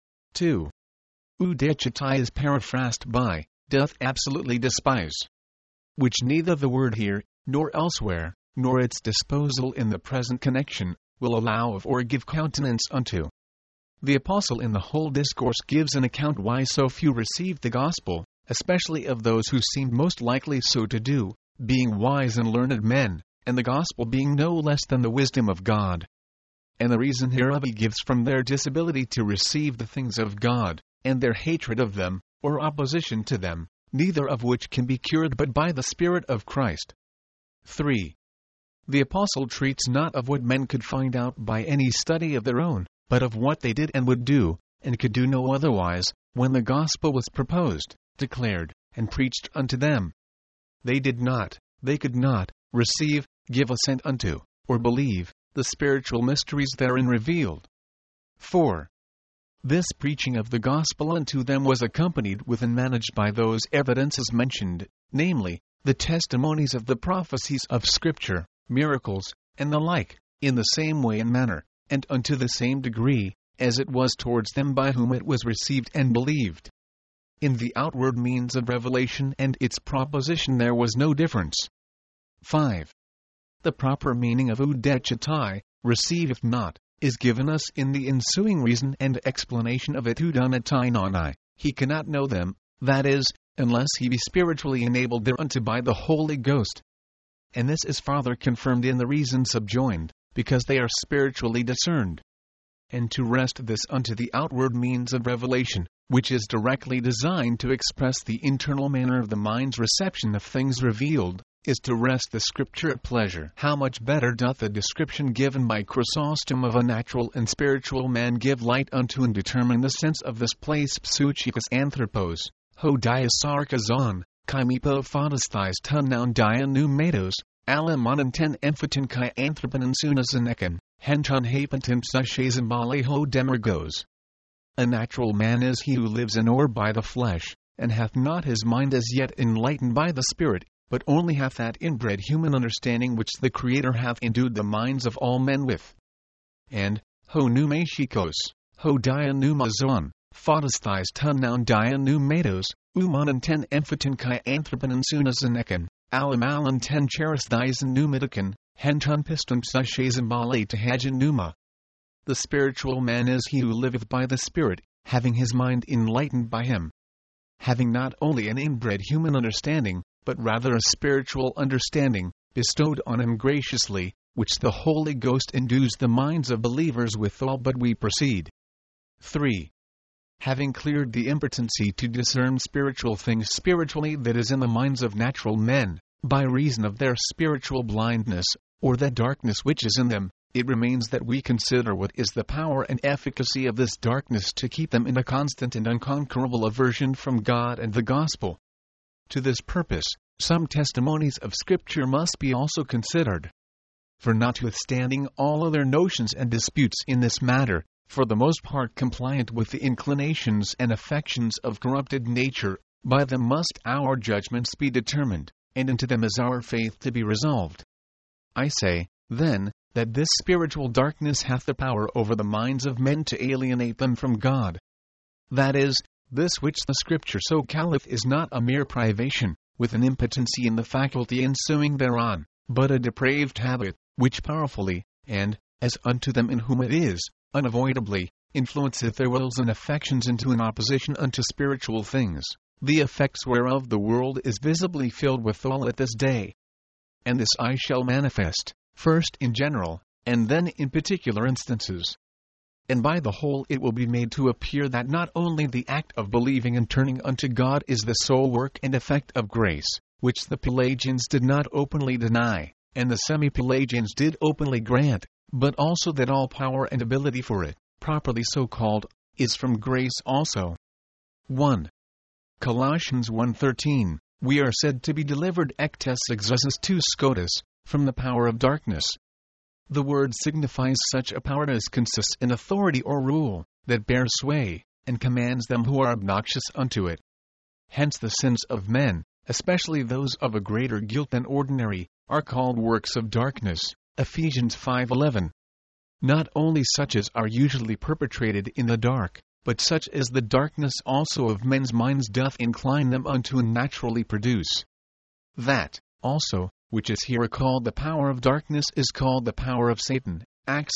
2. Udechitai is paraphrased by, doth absolutely despise, which neither the word here, nor elsewhere, nor its disposal in the present connection, will allow of or give countenance unto. The apostle in the whole discourse gives an account why so few received the gospel, especially of those who seemed most likely so to do, being wise and learned men, and the gospel being no less than the wisdom of God. And the reason hereof he gives from their disability to receive the things of God, and their hatred of them, or opposition to them, neither of which can be cured but by the Spirit of Christ. 3. The apostle treats not of what men could find out by any study of their own, but of what they did and would do, and could do no otherwise, when the gospel was proposed, declared, and preached unto them. They did not, they could not, receive, give assent unto, or believe, the spiritual mysteries therein revealed. 4. This preaching of the gospel unto them was accompanied with and managed by those evidences mentioned, namely, the testimonies of the prophecies of Scripture, miracles, and the like, in the same way and manner, and unto the same degree, as it was towards them by whom it was received and believed. In the outward means of revelation and its proposition there was no difference. 5. The proper meaning of oudechetai, receiveth not, is given us in the ensuing reason and explanation of it. Oudonetai, he cannot know them, that is, unless he be spiritually enabled thereunto by the Holy Ghost. And this is farther confirmed in the reason subjoined, because they are spiritually discerned. And to rest this unto the outward means of revelation, which is directly designed to express the internal manner of the mind's reception of things revealed, is to rest the Scripture at pleasure. How much better doth the description given by Chrysostom of a natural and spiritual man give light unto and determine the sense of this place. Psuchikos anthropos, ho diasarkazon, chimepo photosthis ton noun dianumatos, alamonon ten emphaton chi anthropon and sunazanekan, henton hapentim sushazambale ho demergos. A natural man is he who lives in or by the flesh, and hath not his mind as yet enlightened by the Spirit, but only hath that inbred human understanding which the Creator hath endued the minds of all men with. And, ho pneumachikos, ho dianumazon, photosthis ton noun dianumatos, umonon ten emphaton chi anthropon and sunazanekan, alamalon ten charisthis and pneumatican, henton piston sushazambale tehajanuma. The spiritual man is he who liveth by the Spirit, having his mind enlightened by him. Having not only an inbred human understanding, but rather a spiritual understanding, bestowed on him graciously, which the Holy Ghost endues the minds of believers withal. But we proceed. 3. Having cleared the impotency to discern spiritual things spiritually that is in the minds of natural men, by reason of their spiritual blindness, or that darkness which is in them, it remains that we consider what is the power and efficacy of this darkness to keep them in a constant and unconquerable aversion from God and the gospel. To this purpose, some testimonies of Scripture must be also considered. For notwithstanding all other notions and disputes in this matter, for the most part compliant with the inclinations and affections of corrupted nature, by them must our judgments be determined, and into them is our faith to be resolved. I say, then, that this spiritual darkness hath the power over the minds of men to alienate them from God. That is, this which the Scripture so calleth is not a mere privation, with an impotency in the faculty ensuing thereon, but a depraved habit, which powerfully, and, as unto them in whom it is, unavoidably, influenceth their wills and affections into an opposition unto spiritual things, the effects whereof the world is visibly filled withal at this day. And this I shall manifest, first in general, and then in particular instances. And by the whole it will be made to appear that not only the act of believing and turning unto God is the sole work and effect of grace, which the Pelagians did not openly deny, and the semi-Pelagians did openly grant, but also that all power and ability for it, properly so called, is from grace also. 1. Colossians 1:13, we are said to be delivered ectes exousis to scotus, from the power of darkness. The word signifies such a power as consists in authority or rule, that bears sway, and commands them who are obnoxious unto it. Hence the sins of men, especially those of a greater guilt than ordinary, are called works of darkness. Ephesians 5:11. Not only such as are usually perpetrated in the dark, but such as the darkness also of men's minds doth incline them unto and naturally produce. That, also, which is here called the power of darkness is called the power of Satan. Acts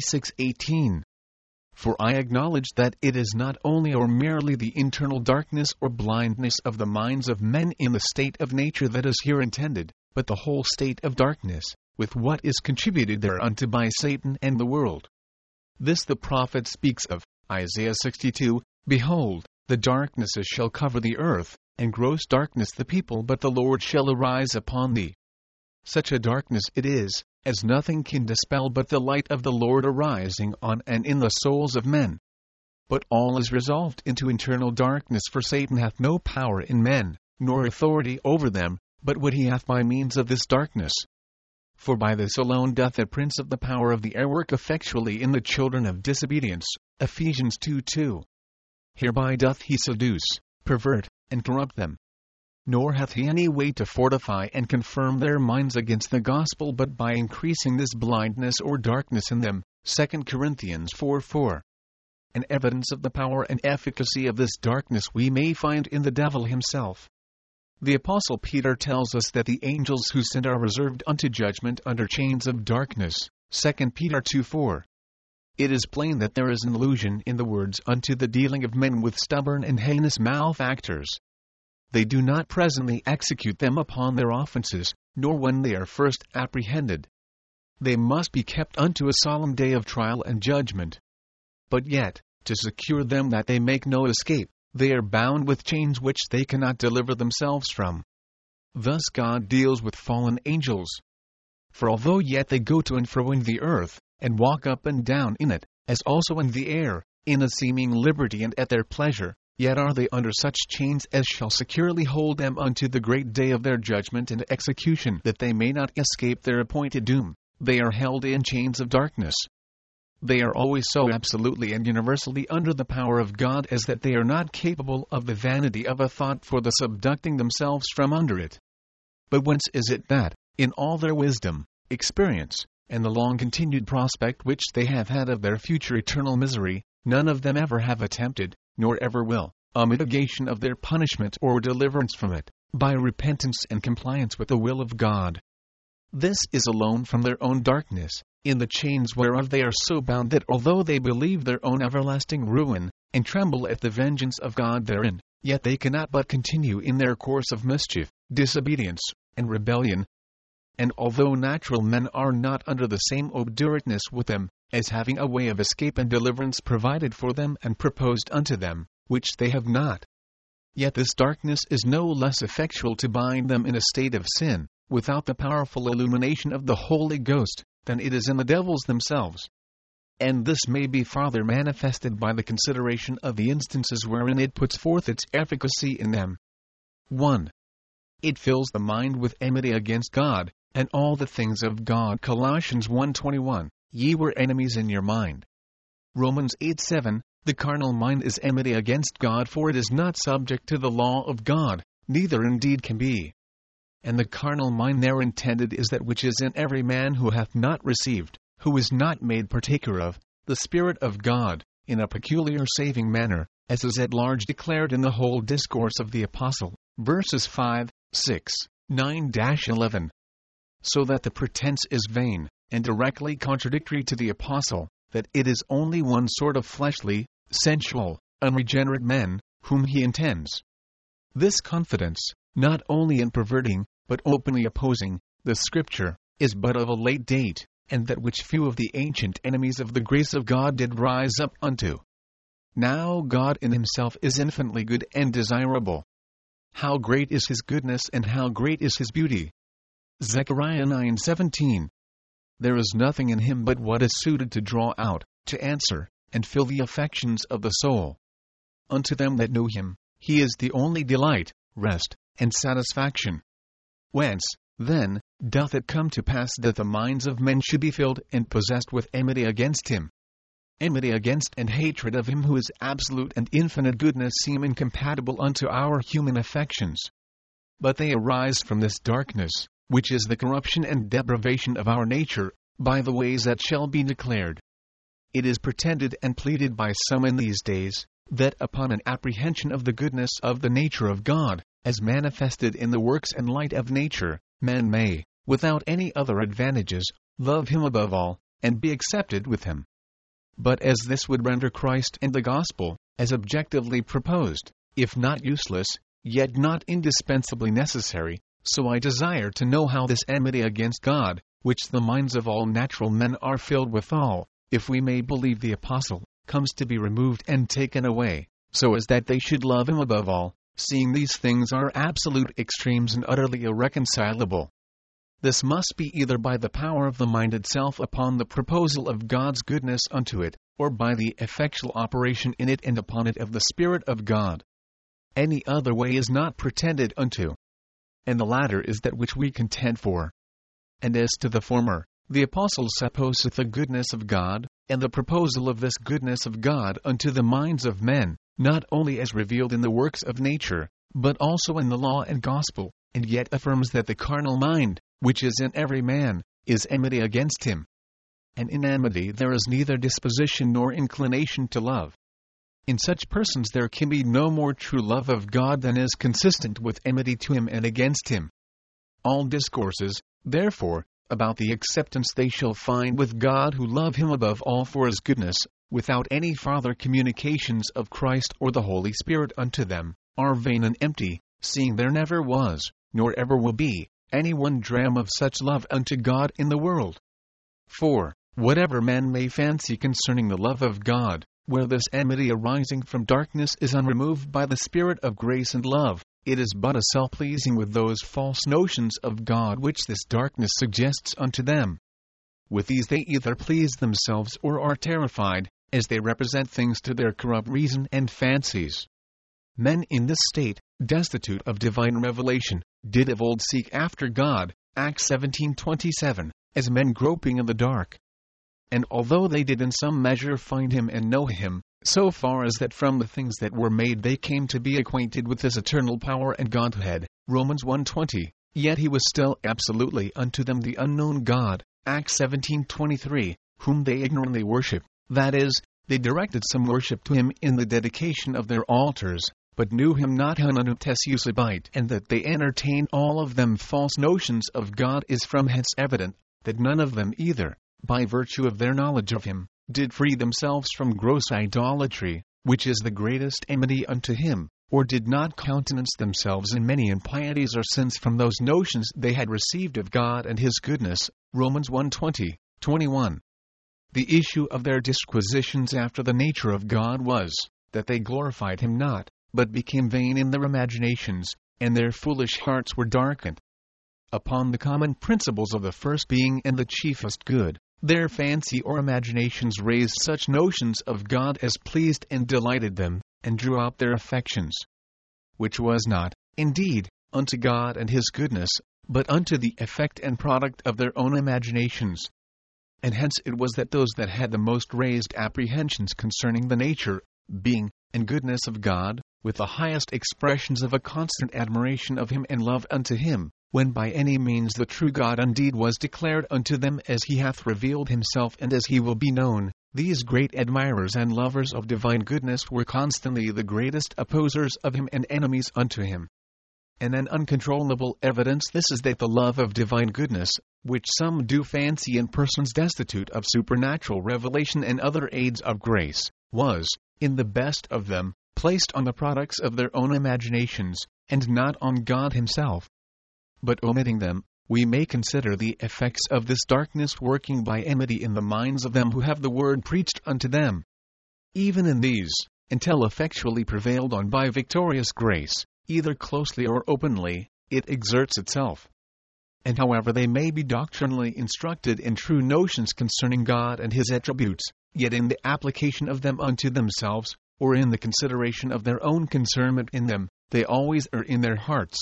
26:18. For I acknowledge that it is not only or merely the internal darkness or blindness of the minds of men in the state of nature that is here intended, but the whole state of darkness, with what is contributed thereunto by Satan and the world. This the prophet speaks of, Isaiah 62, Behold, the darknesses shall cover the earth, and gross darkness the people, but the Lord shall arise upon thee. Such a darkness it is, as nothing can dispel but the light of the Lord arising on and in the souls of men. But all is resolved into internal darkness, for Satan hath no power in men, nor authority over them, but what he hath by means of this darkness. For by this alone doth the prince of the power of the air work effectually in the children of disobedience. Ephesians 2:2. Hereby doth he seduce, pervert, and corrupt them. Nor hath he any way to fortify and confirm their minds against the gospel but by increasing this blindness or darkness in them. 2 Corinthians 4:4. An evidence of the power and efficacy of this darkness we may find in the devil himself. The Apostle Peter tells us that the angels who sinned are reserved unto judgment under chains of darkness. 2 Peter 2:4. It is plain that there is an allusion in the words unto the dealing of men with stubborn and heinous malefactors. They do not presently execute them upon their offenses, nor when they are first apprehended. They must be kept unto a solemn day of trial and judgment. But yet, to secure them that they make no escape, they are bound with chains which they cannot deliver themselves from. Thus God deals with fallen angels. For although yet they go to and fro in the earth, and walk up and down in it, as also in the air, in a seeming liberty and at their pleasure, yet are they under such chains as shall securely hold them unto the great day of their judgment and execution, that they may not escape their appointed doom. They are held in chains of darkness. They are always so absolutely and universally under the power of God as that they are not capable of the vanity of a thought for the subducting themselves from under it. But whence is it that, in all their wisdom, experience, and the long-continued prospect which they have had of their future eternal misery, none of them ever have attempted, nor ever will, a mitigation of their punishment or deliverance from it, by repentance and compliance with the will of God? This is alone from their own darkness, in the chains whereof they are so bound that although they believe their own everlasting ruin, and tremble at the vengeance of God therein, yet they cannot but continue in their course of mischief, disobedience, and rebellion. And although natural men are not under the same obdurateness with them, as having a way of escape and deliverance provided for them and proposed unto them, which they have not, yet this darkness is no less effectual to bind them in a state of sin, without the powerful illumination of the Holy Ghost, than it is in the devils themselves. And this may be farther manifested by the consideration of the instances wherein it puts forth its efficacy in them. 1. It fills the mind with enmity against God, and all the things of God. Colossians 1:21, ye were enemies in your mind. Romans 8:7, the carnal mind is enmity against God, for it is not subject to the law of God, neither indeed can be. And the carnal mind there intended is that which is in every man who hath not received, who is not made partaker of, the Spirit of God, in a peculiar saving manner, as is at large declared in the whole discourse of the Apostle, verses 5, 6, 9-11. So that the pretense is vain, and directly contradictory to the Apostle, that it is only one sort of fleshly, sensual, unregenerate men, whom he intends. This confidence, not only in perverting, but openly opposing, the Scripture, is but of a late date, and that which few of the ancient enemies of the grace of God did rise up unto. Now God in himself is infinitely good and desirable. How great is his goodness and how great is his beauty! Zechariah 9:17. There is nothing in him but what is suited to draw out, to answer, and fill the affections of the soul. Unto them that know him, he is the only delight, rest, and satisfaction. Whence, then, doth it come to pass that the minds of men should be filled and possessed with enmity against him? Enmity against and hatred of him who is absolute and infinite goodness seem incompatible unto our human affections. But they arise from this darkness, which is the corruption and depravation of our nature, by the ways that shall be declared. It is pretended and pleaded by some in these days, that upon an apprehension of the goodness of the nature of God, as manifested in the works and light of nature, men may, without any other advantages, love him above all, and be accepted with him. But as this would render Christ and the gospel, as objectively proposed, if not useless, yet not indispensably necessary, so I desire to know how this enmity against God, which the minds of all natural men are filled withal, if we may believe the Apostle, comes to be removed and taken away, so as that they should love him above all, seeing these things are absolute extremes and utterly irreconcilable. This must be either by the power of the mind itself upon the proposal of God's goodness unto it, or by the effectual operation in it and upon it of the Spirit of God. Any other way is not pretended unto. And the latter is that which we contend for. And as to the former, the Apostle supposeth the goodness of God, and the proposal of this goodness of God unto the minds of men, not only as revealed in the works of nature, but also in the law and gospel, and yet affirms that the carnal mind, which is in every man, is enmity against him. And in enmity there is neither disposition nor inclination to love. In such persons there can be no more true love of God than is consistent with enmity to him and against him. All discourses, therefore, about the acceptance they shall find with God who love him above all for his goodness, without any farther communications of Christ or the Holy Spirit unto them, are vain and empty, seeing there never was, nor ever will be, any one dram of such love unto God in the world. For, whatever man may fancy concerning the love of God, where this enmity arising from darkness is unremoved by the Spirit of grace and love, it is but a self-pleasing with those false notions of God which this darkness suggests unto them. With these they either please themselves or are terrified, as they represent things to their corrupt reason and fancies. Men in this state, destitute of divine revelation, did of old seek after God, Acts 17:27, as men groping in the dark. And although they did in some measure find him and know him, so far as that from the things that were made they came to be acquainted with his eternal power and Godhead, Romans 1:20, yet he was still absolutely unto them the unknown God, Acts 17:23, whom they ignorantly worship, that is, they directed some worship to him in the dedication of their altars, but knew him not Hananutes Eusebite, and that they entertained all of them false notions of God is from hence evident, that none of them either, by virtue of their knowledge of him, did free themselves from gross idolatry, which is the greatest enmity unto him, or did not countenance themselves in many impieties or sins from those notions they had received of God and his goodness, Romans 1:20, 21. The issue of their disquisitions after the nature of God was, that they glorified him not, but became vain in their imaginations, and their foolish hearts were darkened. Upon the common principles of the first being and the chiefest good, their fancy or imaginations raised such notions of God as pleased and delighted them, and drew out their affections. Which was not, indeed, unto God and his goodness, but unto the effect and product of their own imaginations. And hence it was that those that had the most raised apprehensions concerning the nature, being, and goodness of God, with the highest expressions of a constant admiration of him and love unto him, when by any means the true God indeed was declared unto them as he hath revealed himself and as he will be known, these great admirers and lovers of divine goodness were constantly the greatest opposers of him and enemies unto him. And an uncontrollable evidence this is that the love of divine goodness, which some do fancy in persons destitute of supernatural revelation and other aids of grace, was, in the best of them, placed on the products of their own imaginations, and not on God himself. But omitting them, we may consider the effects of this darkness working by enmity in the minds of them who have the word preached unto them. Even in these, until effectually prevailed on by victorious grace, either closely or openly, it exerts itself. And however they may be doctrinally instructed in true notions concerning God and his attributes, yet in the application of them unto themselves, or in the consideration of their own concernment in them, they always err in their hearts.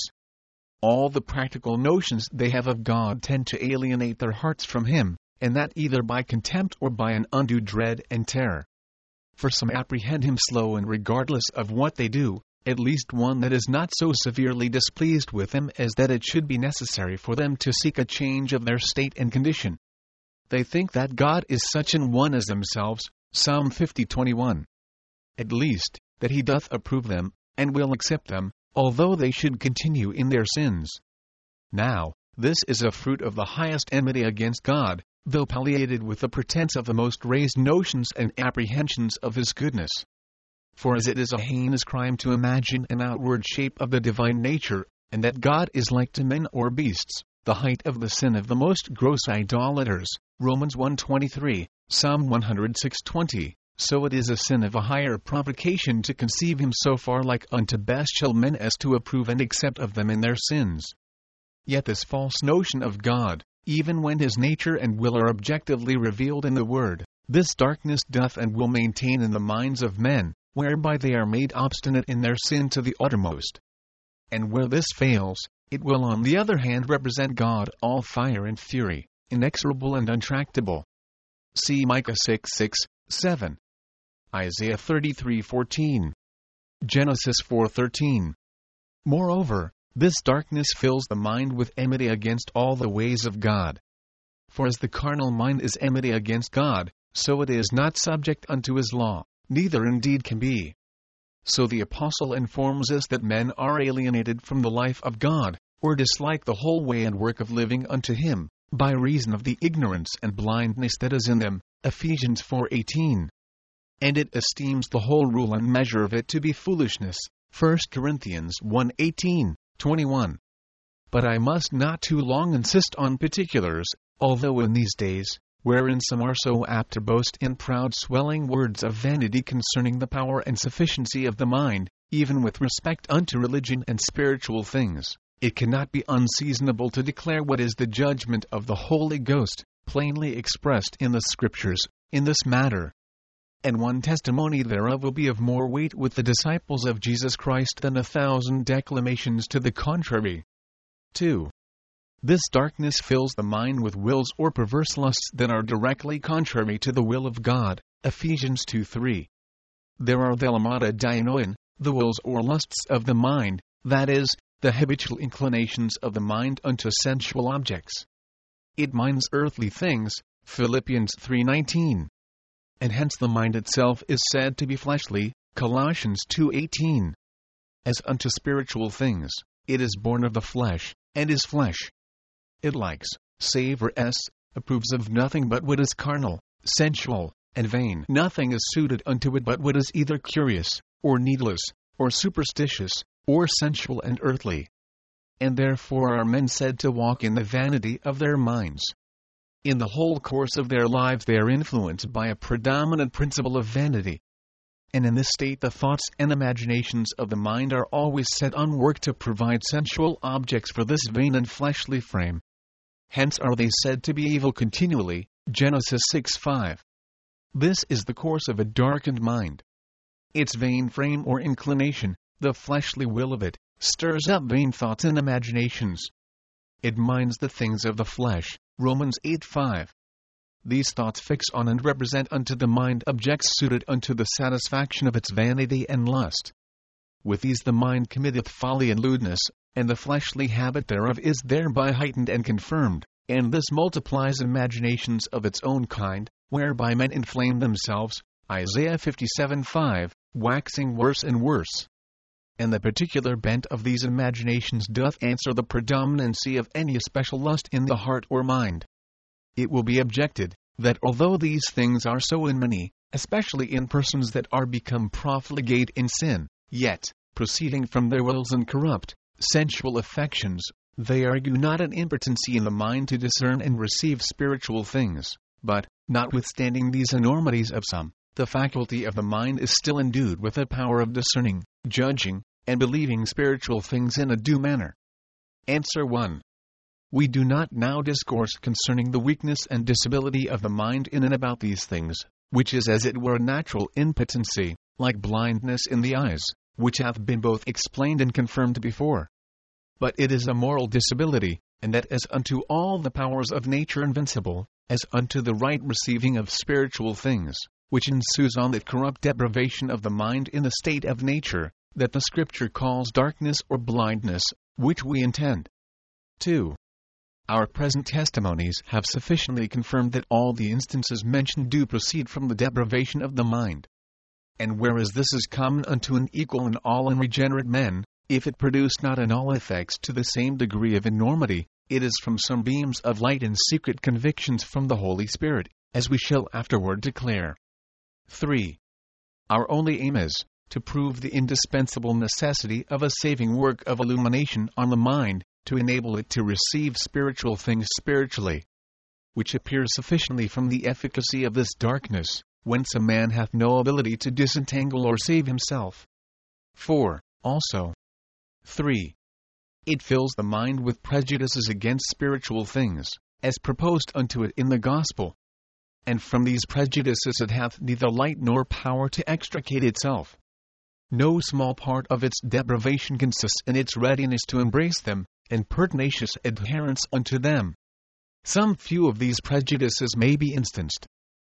All the practical notions they have of God tend to alienate their hearts from him, and that either by contempt or by an undue dread and terror. For some apprehend him slow and regardless of what they do, at least one that is not so severely displeased with him as that it should be necessary for them to seek a change of their state and condition. They think that God is such an one as themselves, Psalm 50:21. At least, that he doth approve them, and will accept them, although they should continue in their sins. Now, this is a fruit of the highest enmity against God, though palliated with the pretense of the most raised notions and apprehensions of his goodness. For as it is a heinous crime to imagine an outward shape of the divine nature, and that God is like to men or beasts, the height of the sin of the most gross idolaters, Romans 1:23, Psalm 106:20, so it is a sin of a higher provocation to conceive him so far like unto bestial men as to approve and accept of them in their sins. Yet this false notion of God, even when his nature and will are objectively revealed in the Word, this darkness doth and will maintain in the minds of men, whereby they are made obstinate in their sin to the uttermost. And where this fails, it will on the other hand represent God all fire and fury, inexorable and untractable. See Micah 6:6-7, Isaiah 33:14, Genesis 4:13. Moreover, this darkness fills the mind with enmity against all the ways of God. For as the carnal mind is enmity against God, so it is not subject unto his law, neither indeed can be. So the Apostle informs us that men are alienated from the life of God, or dislike the whole way and work of living unto him, by reason of the ignorance and blindness that is in them, Ephesians 4:18. And it esteems the whole rule and measure of it to be foolishness, 1 Corinthians 1:18-21. But I must not too long insist on particulars, although in these days, wherein some are so apt to boast in proud swelling words of vanity concerning the power and sufficiency of the mind, even with respect unto religion and spiritual things, it cannot be unseasonable to declare what is the judgment of the Holy Ghost, plainly expressed in the Scriptures, in this matter. And one testimony thereof will be of more weight with the disciples of Jesus Christ than 1,000 declamations to the contrary. 2. This darkness fills the mind with wills or perverse lusts that are directly contrary to the will of God, Ephesians 2:3. There are the lemata dianoin, the wills or lusts of the mind, that is, the habitual inclinations of the mind unto sensual objects. It minds earthly things, Philippians 3:19. And hence the mind itself is said to be fleshly, Colossians 2:18. As unto spiritual things, it is born of the flesh, and is flesh. It likes, savors, approves of nothing but what is carnal, sensual, and vain. Nothing is suited unto it but what is either curious, or needless, or superstitious, or sensual and earthly. And therefore are men said to walk in the vanity of their minds. In the whole course of their lives they are influenced by a predominant principle of vanity. And in this state the thoughts and imaginations of the mind are always set on work to provide sensual objects for this vain and fleshly frame. Hence are they said to be evil continually, Genesis 6:5. This is the course of a darkened mind. Its vain frame or inclination, the fleshly will of it, stirs up vain thoughts and imaginations. It minds the things of the flesh, Romans 8:5. These thoughts fix on and represent unto the mind objects suited unto the satisfaction of its vanity and lust. With these the mind committeth folly and lewdness, and the fleshly habit thereof is thereby heightened and confirmed, and this multiplies imaginations of its own kind, whereby men inflame themselves, Isaiah 57:5, waxing worse and worse. And the particular bent of these imaginations doth answer the predominancy of any especial lust in the heart or mind. It will be objected, that although these things are so in many, especially in persons that are become profligate in sin, yet, proceeding from their wills and corrupt, sensual affections, they argue not an impotency in the mind to discern and receive spiritual things, but, notwithstanding these enormities of some, the faculty of the mind is still endued with a power of discerning, judging, and believing spiritual things in a due manner. Answer 1. We do not now discourse concerning the weakness and disability of the mind in and about these things, which is as it were a natural impotency, like blindness in the eyes, which hath been both explained and confirmed before. But it is a moral disability, and that as unto all the powers of nature invincible, as unto the right receiving of spiritual things, which ensues on that corrupt depravation of the mind in the state of nature, that the Scripture calls darkness or blindness, which we intend. 2. Our present testimonies have sufficiently confirmed that all the instances mentioned do proceed from the depravation of the mind. And whereas this is common unto an equal and all unregenerate men, if it produce not in all effects to the same degree of enormity, it is from some beams of light and secret convictions from the Holy Spirit, as we shall afterward declare. 3. Our only aim is, to prove the indispensable necessity of a saving work of illumination on the mind, to enable it to receive spiritual things spiritually, which appears sufficiently from the efficacy of this darkness, whence a man hath no ability to disentangle or save himself. 4. Also. 3. It fills the mind with prejudices against spiritual things, as proposed unto it in the gospel. And from these prejudices it hath neither light nor power to extricate itself, No small part of its deprivation consists in its readiness to embrace them, and pertinacious adherence unto them. Some few of these prejudices may be instanced.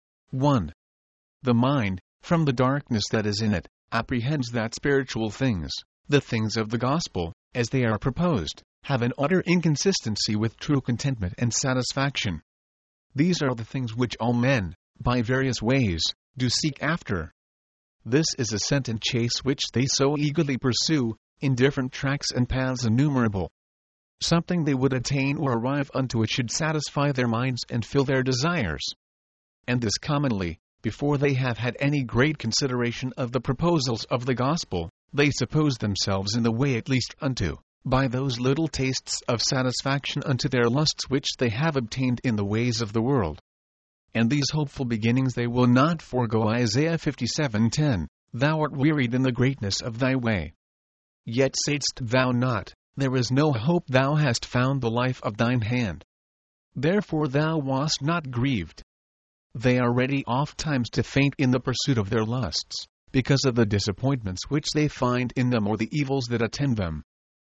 1. The mind, from the darkness that is in it, apprehends that spiritual things, the things of the gospel, as they are proposed, have an utter inconsistency with true contentment and satisfaction. These are the things which all men, by various ways, do seek after. This is a scent and chase which they so eagerly pursue, in different tracks and paths innumerable. Something they would attain or arrive unto which should satisfy their minds and fill their desires. And this commonly, before they have had any great consideration of the proposals of the gospel, they suppose themselves in the way at least unto, by those little tastes of satisfaction unto their lusts which they have obtained in the ways of the world. And these hopeful beginnings they will not forego. Isaiah 57:10, Thou art wearied in the greatness of thy way. Yet saidst thou not, There is no hope, thou hast found the life of thine hand. Therefore thou wast not grieved. They are ready oft times to faint in the pursuit of their lusts, because of the disappointments which they find in them or the evils that attend them.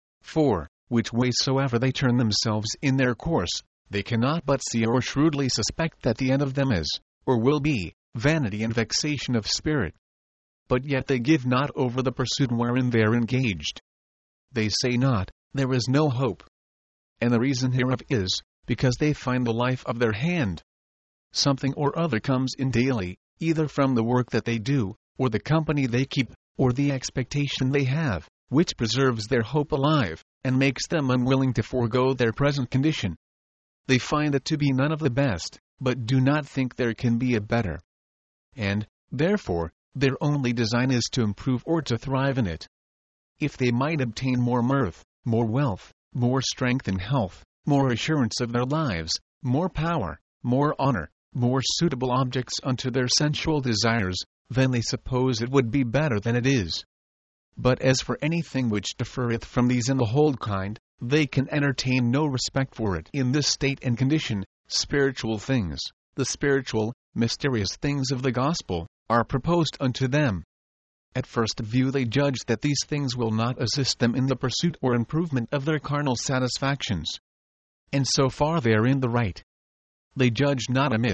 4. Which way soever they turn themselves in their course, they cannot but see or shrewdly suspect that the end of them is, or will be, vanity and vexation of spirit. But yet they give not over the pursuit wherein they are engaged. They say not, There is no hope. And the reason hereof is, because they find the life of their hand. Something or other comes in daily, either from the work that they do, or the company they keep, or the expectation they have, which preserves their hope alive, and makes them unwilling to forego their present condition. They find it to be none of the best, but do not think there can be a better. And, therefore, their only design is to improve or to thrive in it. If they might obtain more mirth, more wealth, more strength and health, more assurance of their lives, more power, more honor, more suitable objects unto their sensual desires, then they suppose it would be better than it is. But as for anything which differeth from these in the whole kind, they can entertain no respect for it in this state and condition. Spiritual things, the spiritual, mysterious things of the gospel, are proposed unto them. At first view they judge that these things will not assist them in the pursuit or improvement of their carnal satisfactions. And so far they are in the right. They judge not amiss.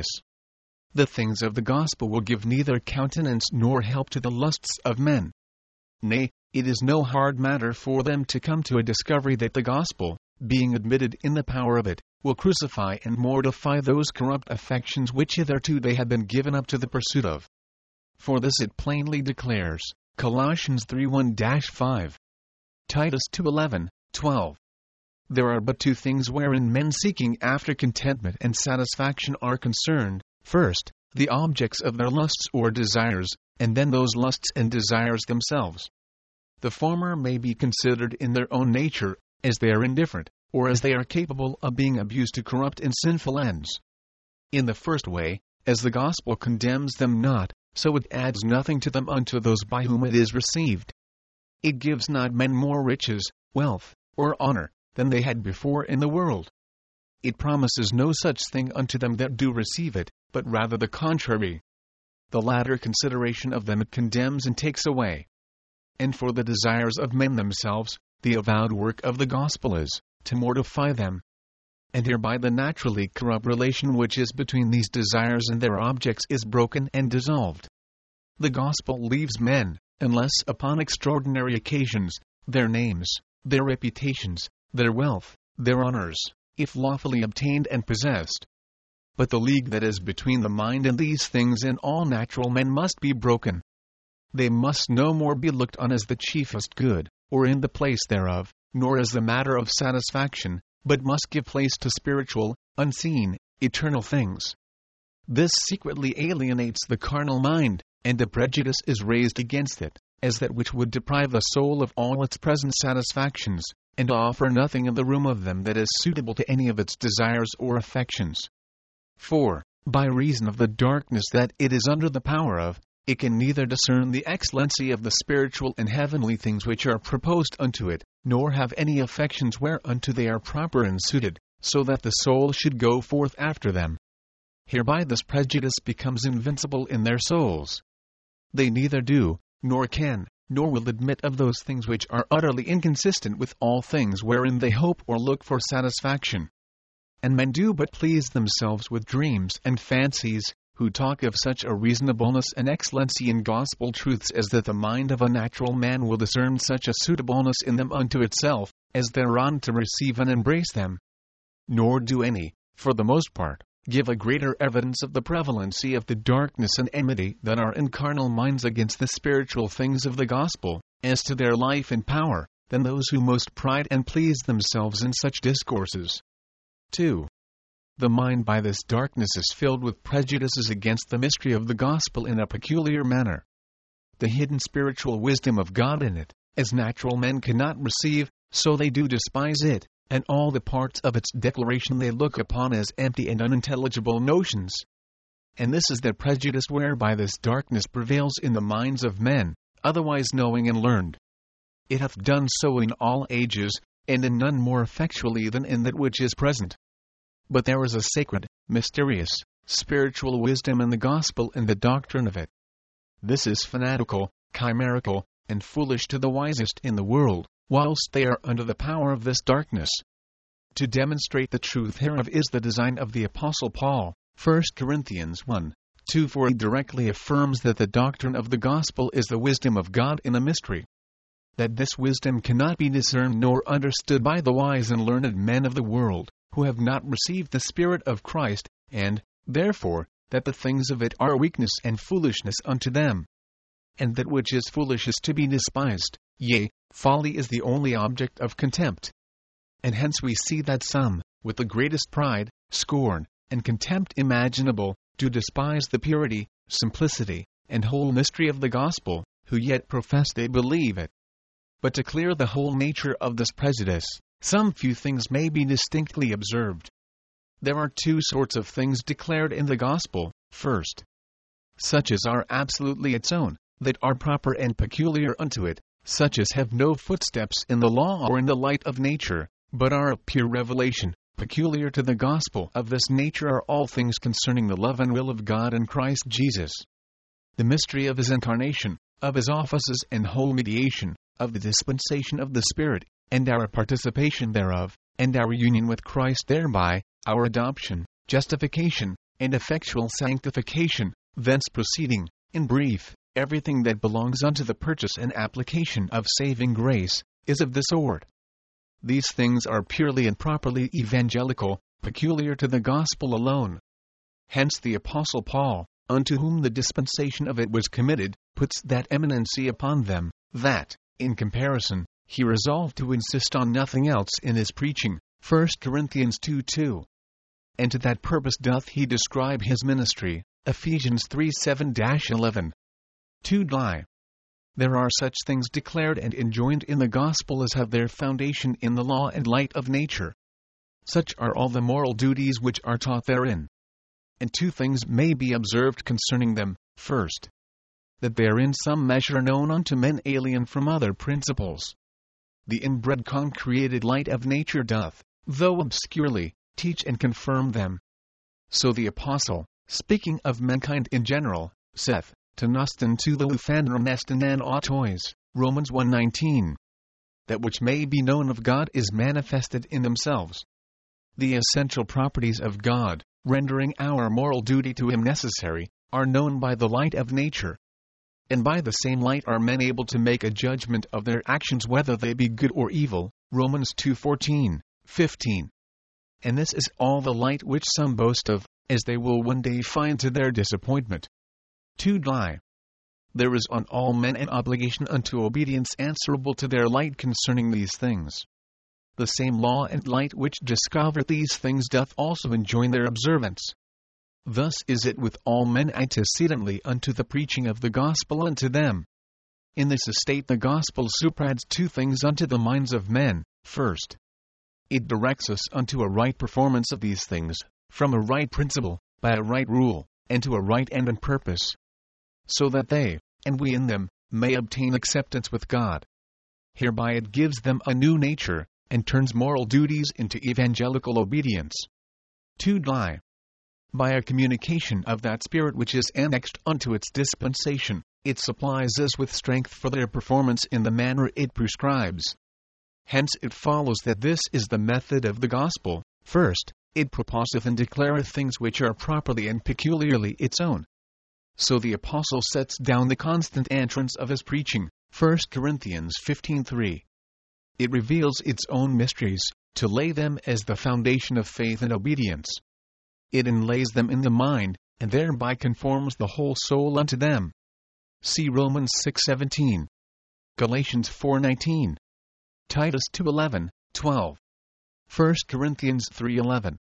The things of the gospel will give neither countenance nor help to the lusts of men. Nay, it is no hard matter for them to come to a discovery that the gospel, being admitted in the power of it, will crucify and mortify those corrupt affections which hitherto they have been given up to the pursuit of. For this it plainly declares, Colossians 3:1-5, Titus 2:11-12. There are but two things wherein men seeking after contentment and satisfaction are concerned: first, the objects of their lusts or desires, and then those lusts and desires themselves. The former may be considered in their own nature, as they are indifferent, or as they are capable of being abused to corrupt and sinful ends. In the first way, as the gospel condemns them not, so it adds nothing to them unto those by whom it is received. It gives not men more riches, wealth, or honor, than they had before in the world. It promises no such thing unto them that do receive it, but rather the contrary. The latter consideration of them it condemns and takes away. And for the desires of men themselves, the avowed work of the gospel is, to mortify them. And hereby the naturally corrupt relation which is between these desires and their objects is broken and dissolved. The gospel leaves men, unless upon extraordinary occasions, their names, their reputations, their wealth, their honors, if lawfully obtained and possessed. But the league that is between the mind and these things and all natural men must be broken. They must no more be looked on as the chiefest good, or in the place thereof, nor as the matter of satisfaction, but must give place to spiritual, unseen, eternal things. This secretly alienates the carnal mind, and a prejudice is raised against it, as that which would deprive the soul of all its present satisfactions, and offer nothing in the room of them that is suitable to any of its desires or affections. 4. By reason of the darkness that it is under the power of, it can neither discern the excellency of the spiritual and heavenly things which are proposed unto it, nor have any affections whereunto they are proper and suited, so that the soul should go forth after them. Hereby this prejudice becomes invincible in their souls. They neither do, nor can, nor will admit of those things which are utterly inconsistent with all things wherein they hope or look for satisfaction. And men do but please themselves with dreams and fancies, who talk of such a reasonableness and excellency in gospel truths as that the mind of a natural man will discern such a suitableness in them unto itself, as thereon to receive and embrace them. Nor do any, for the most part, give a greater evidence of the prevalency of the darkness and enmity that are in carnal minds against the spiritual things of the gospel, as to their life and power, than those who most pride and please themselves in such discourses. 2. The mind by this darkness is filled with prejudices against the mystery of the gospel in a peculiar manner. The hidden spiritual wisdom of God in it, as natural men cannot receive, so they do despise it, and all the parts of its declaration they look upon as empty and unintelligible notions. And this is the prejudice whereby this darkness prevails in the minds of men, otherwise knowing and learned. It hath done so in all ages, and in none more effectually than in that which is present. But there is a sacred, mysterious, spiritual wisdom in the gospel and the doctrine of it. This is fanatical, chimerical, and foolish to the wisest in the world, whilst they are under the power of this darkness. To demonstrate the truth hereof is the design of the Apostle Paul, 1 Corinthians 1:2, for he directly affirms that the doctrine of the gospel is the wisdom of God in a mystery. That this wisdom cannot be discerned nor understood by the wise and learned men of the world, who have not received the Spirit of Christ, and, therefore, that the things of it are weakness and foolishness unto them. And that which is foolish is to be despised, yea, folly is the only object of contempt. And hence we see that some, with the greatest pride, scorn, and contempt imaginable, do despise the purity, simplicity, and whole mystery of the gospel, who yet profess they believe it. But to clear the whole nature of this prejudice, some few things may be distinctly observed. There are two sorts of things declared in the gospel. First, such as are absolutely its own, that are proper and peculiar unto it, such as have no footsteps in the law or in the light of nature, but are of pure revelation, peculiar to the gospel. Of this nature are all things concerning the love and will of God in Christ Jesus. The mystery of his incarnation, of his offices and whole mediation, of the dispensation of the Spirit, and our participation thereof, and our union with Christ thereby, our adoption, justification, and effectual sanctification, thence proceeding, in brief, everything that belongs unto the purchase and application of saving grace, is of this sort. These things are purely and properly evangelical, peculiar to the gospel alone. Hence the Apostle Paul, unto whom the dispensation of it was committed, puts that eminency upon them, that, in comparison, he resolved to insist on nothing else in his preaching, 1 Corinthians 2:2. And to that purpose doth he describe his ministry, Ephesians 3:7-11. 2. There are such things declared and enjoined in the gospel as have their foundation in the law and light of nature. Such are all the moral duties which are taught therein. And two things may be observed concerning them. First, that they are in some measure known unto men alien from other principles. The inbred concreated light of nature doth, though obscurely, teach and confirm them. So the Apostle, speaking of mankind in general, saith, Tenaston to the Luphanrum Nestanan autois, Romans 1:19. That which may be known of God is manifested in themselves. The essential properties of God, rendering our moral duty to him necessary, are known by the light of nature. And by the same light are men able to make a judgment of their actions whether they be good or evil, Romans 2:14-15. And this is all the light which some boast of, as they will one day find to their disappointment. 2. There is on all men an obligation unto obedience answerable to their light concerning these things. The same law and light which discover these things doth also enjoin their observance. Thus is it with all men antecedently unto the preaching of the gospel unto them. In this estate the gospel superadds two things unto the minds of men. First, it directs us unto a right performance of these things, from a right principle, by a right rule, and to a right end and purpose, so that they, and we in them, may obtain acceptance with God. Hereby it gives them a new nature, and turns moral duties into evangelical obedience. 2. by a communication of that Spirit which is annexed unto its dispensation, it supplies us with strength for their performance in the manner it prescribes. Hence it follows that this is the method of the gospel. First, it proposeth and declareth things which are properly and peculiarly its own. So the apostle sets down the constant entrance of his preaching, 1 Corinthians 15:3. It reveals its own mysteries, to lay them as the foundation of faith and obedience. It inlays them in the mind, and thereby conforms the whole soul unto them. See Romans 6:17, Galatians 4:19, Titus 2:11, 12, 1 Corinthians 3:11,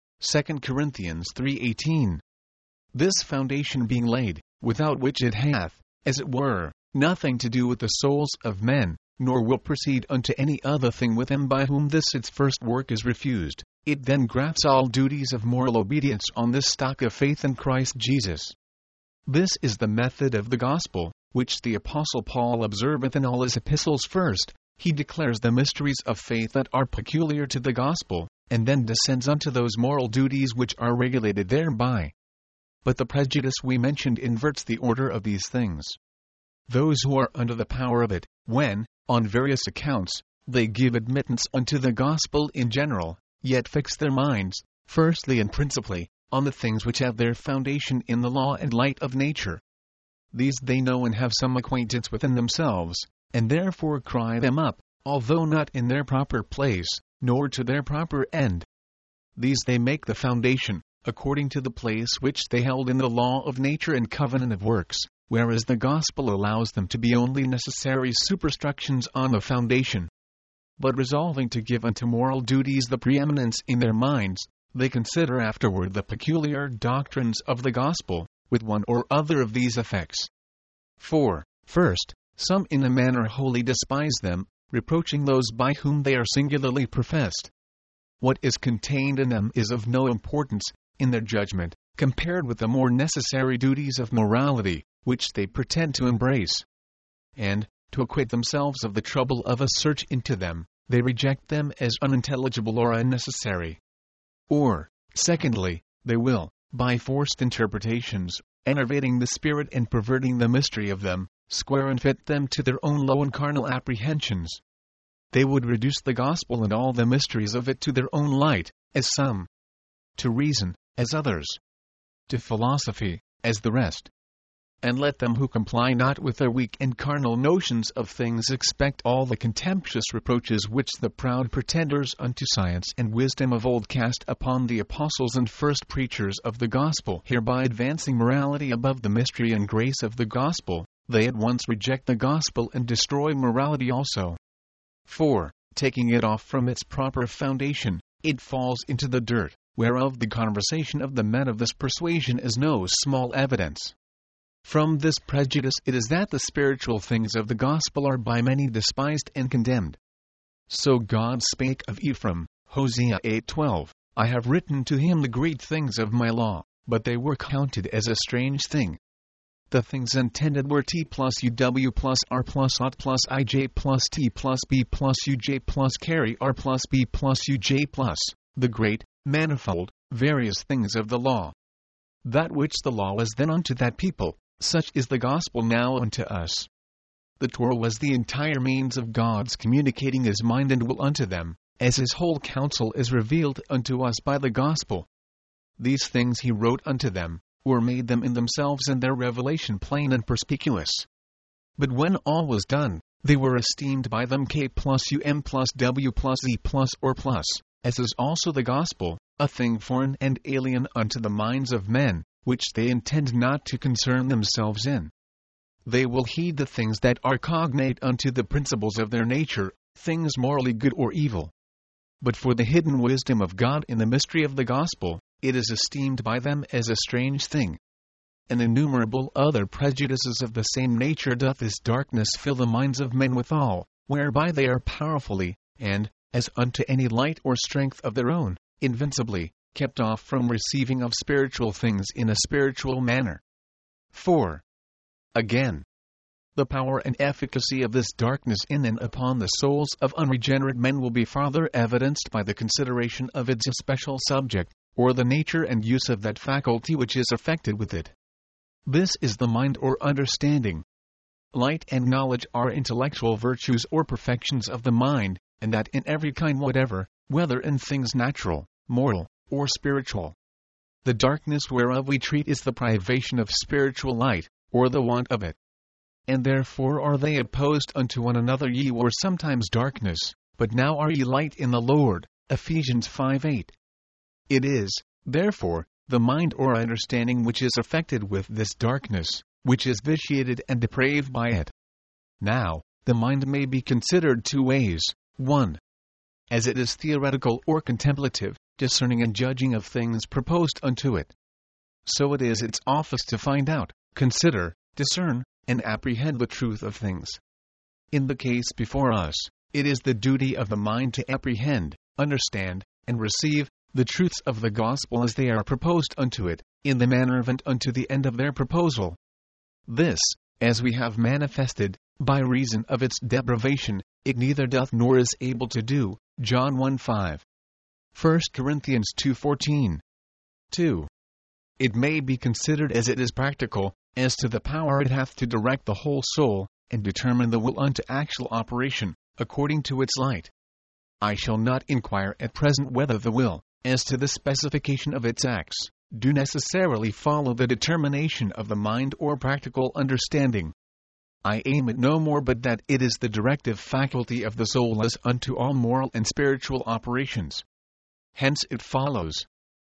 2 Corinthians 3:18. This foundation being laid, without which it hath, as it were, nothing to do with the souls of men, nor will proceed unto any other thing with them by whom this its first work is refused, it then grafts all duties of moral obedience on this stock of faith in Christ Jesus. This is the method of the gospel, which the Apostle Paul observeth in all his epistles. First, he declares the mysteries of faith that are peculiar to the gospel, and then descends unto those moral duties which are regulated thereby. But the prejudice we mentioned inverts the order of these things. Those who are under the power of it, when, on various accounts, they give admittance unto the gospel in general, yet fix their minds, firstly and principally, on the things which have their foundation in the law and light of nature. These they know and have some acquaintance within themselves, and therefore cry them up, although not in their proper place, nor to their proper end. These they make the foundation, according to the place which they held in the law of nature and covenant of works, whereas the gospel allows them to be only necessary superstructions on the foundation. But resolving to give unto moral duties the preeminence in their minds, they consider afterward the peculiar doctrines of the gospel, with one or other of these effects. 4. First, some in a manner wholly despise them, reproaching those by whom they are singularly professed. What is contained in them is of no importance, in their judgment, compared with the more necessary duties of morality, which they pretend to embrace. And, to acquit themselves of the trouble of a search into them, they reject them as unintelligible or unnecessary. Or, secondly, they will, by forced interpretations, enervating the Spirit and perverting the mystery of them, square and fit them to their own low and carnal apprehensions. They would reduce the gospel and all the mysteries of it to their own light, as some; to reason, as others; to philosophy, as the rest. And let them who comply not with their weak and carnal notions of things expect all the contemptuous reproaches which the proud pretenders unto science and wisdom of old cast upon the apostles and first preachers of the gospel. Hereby advancing morality above the mystery and grace of the gospel, they at once reject the gospel and destroy morality also. 4. Taking it off from its proper foundation, it falls into the dirt, whereof the conversation of the men of this persuasion is no small evidence. From this prejudice it is that the spiritual things of the gospel are by many despised and condemned. So God spake of Ephraim, Hosea 8:12, I have written to him the great things of my law, but they were counted as a strange thing. The things intended were T plus UW plus R plus OT plus IJ plus T plus B plus UJ plus carry R plus B plus UJ plus, the great, manifold, various things of the law. That which the law was then unto that people, such is the gospel now unto us. The Torah was the entire means of God's communicating his mind and will unto them, as his whole counsel is revealed unto us by the gospel. These things he wrote unto them, or made them in themselves and their revelation plain and perspicuous. But when all was done, they were esteemed by them K plus UM plus W plus Z plus or plus, as is also the gospel, a thing foreign and alien unto the minds of men, which they intend not to concern themselves in. They will heed the things that are cognate unto the principles of their nature, things morally good or evil. But for the hidden wisdom of God in the mystery of the gospel, it is esteemed by them as a strange thing. And innumerable other prejudices of the same nature doth this darkness fill the minds of men withal, whereby they are powerfully, and, as unto any light or strength of their own, invincibly, kept off from receiving of spiritual things in a spiritual manner. 4. Again, the power and efficacy of this darkness in and upon the souls of unregenerate men will be farther evidenced by the consideration of its especial subject, or the nature and use of that faculty which is affected with it. This is the mind or understanding. Light and knowledge are intellectual virtues or perfections of the mind, and that in every kind whatever, whether in things natural, moral, or spiritual. The darkness whereof we treat is the privation of spiritual light, or the want of it. And therefore are they opposed unto one another. Ye were sometimes darkness, but now are ye light in the Lord. Ephesians 5:8. It is, therefore, the mind or understanding which is affected with this darkness, which is vitiated and depraved by it. Now, the mind may be considered two ways: 1. As it is theoretical or contemplative, discerning and judging of things proposed unto it. So it is its office to find out, consider, discern, and apprehend the truth of things. In the case before us, it is the duty of the mind to apprehend, understand, and receive the truths of the gospel as they are proposed unto it, in the manner of and unto the end of their proposal. This, as we have manifested, by reason of its deprivation, it neither doth nor is able to do. John 1:5. 1 Corinthians 2:14. 2. It may be considered as it is practical, as to the power it hath to direct the whole soul, and determine the will unto actual operation, according to its light. I shall not inquire at present whether the will, as to the specification of its acts, do necessarily follow the determination of the mind or practical understanding. I aim at no more but that it is the directive faculty of the soul as unto all moral and spiritual operations. Hence it follows: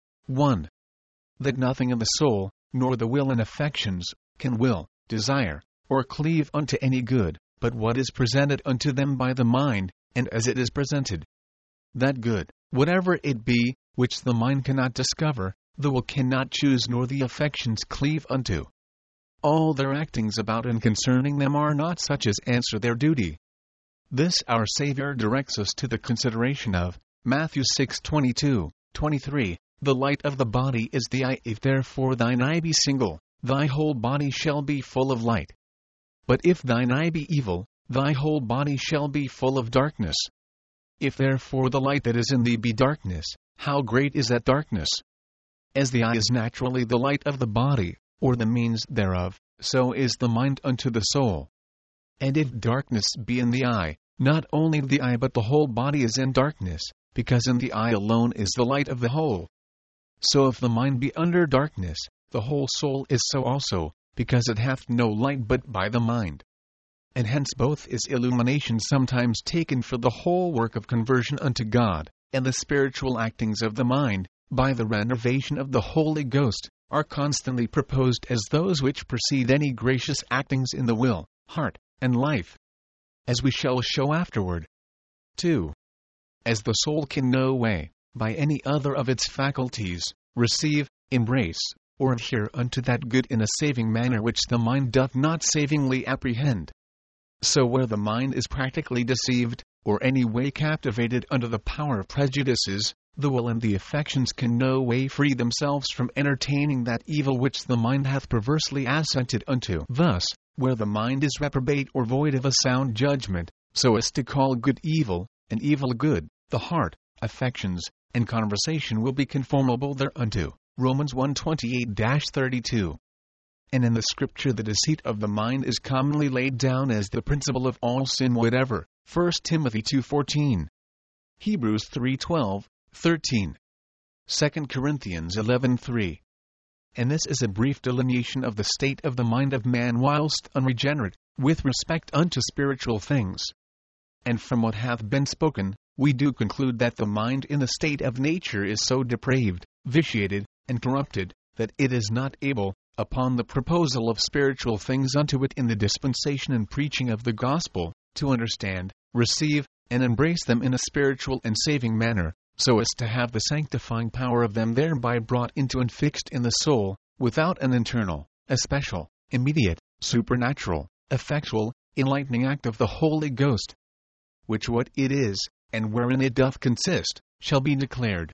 1. That nothing in the soul, nor the will and affections, can will, desire, or cleave unto any good, but what is presented unto them by the mind, and as it is presented. That good, whatever it be, which the mind cannot discover, the will cannot choose nor the affections cleave unto. All their actings about and concerning them are not such as answer their duty. This our Savior directs us to the consideration of, Matthew 6:22, 23, the light of the body is the eye. If therefore thine eye be single, thy whole body shall be full of light. But if thine eye be evil, thy whole body shall be full of darkness. If therefore the light that is in thee be darkness, how great is that darkness? As the eye is naturally the light of the body, or the means thereof, so is the mind unto the soul. And if darkness be in the eye, not only the eye but the whole body is in darkness, because in the eye alone is the light of the whole. So if the mind be under darkness, the whole soul is so also, because it hath no light but by the mind. And hence both is illumination sometimes taken for the whole work of conversion unto God, and the spiritual actings of the mind, by the renovation of the Holy Ghost, are constantly proposed as those which precede any gracious actings in the will, heart, and life, as we shall show afterward. 2. As the soul can no way, by any other of its faculties, receive, embrace, or adhere unto that good in a saving manner which the mind doth not savingly apprehend. So where the mind is practically deceived, or any way captivated under the power of prejudices, the will and the affections can no way free themselves from entertaining that evil which the mind hath perversely assented unto. Thus, where the mind is reprobate or void of a sound judgment, so as to call good evil, and evil good, the heart, affections, and conversation will be conformable thereunto. Romans 1:28-32. And in the Scripture the deceit of the mind is commonly laid down as the principle of all sin whatever. 1 Timothy 2:14. Hebrews 3:12, 13. 2 Corinthians 11:3. And this is a brief delineation of the state of the mind of man whilst unregenerate, with respect unto spiritual things. And from what hath been spoken, we do conclude that the mind in the state of nature is so depraved, vitiated, and corrupted, that it is not able, upon the proposal of spiritual things unto it in the dispensation and preaching of the gospel, to understand, receive, and embrace them in a spiritual and saving manner, so as to have the sanctifying power of them thereby brought into and fixed in the soul, without an internal, especial, immediate, supernatural, effectual, enlightening act of the Holy Ghost. Which what it is, and wherein it doth consist, shall be declared.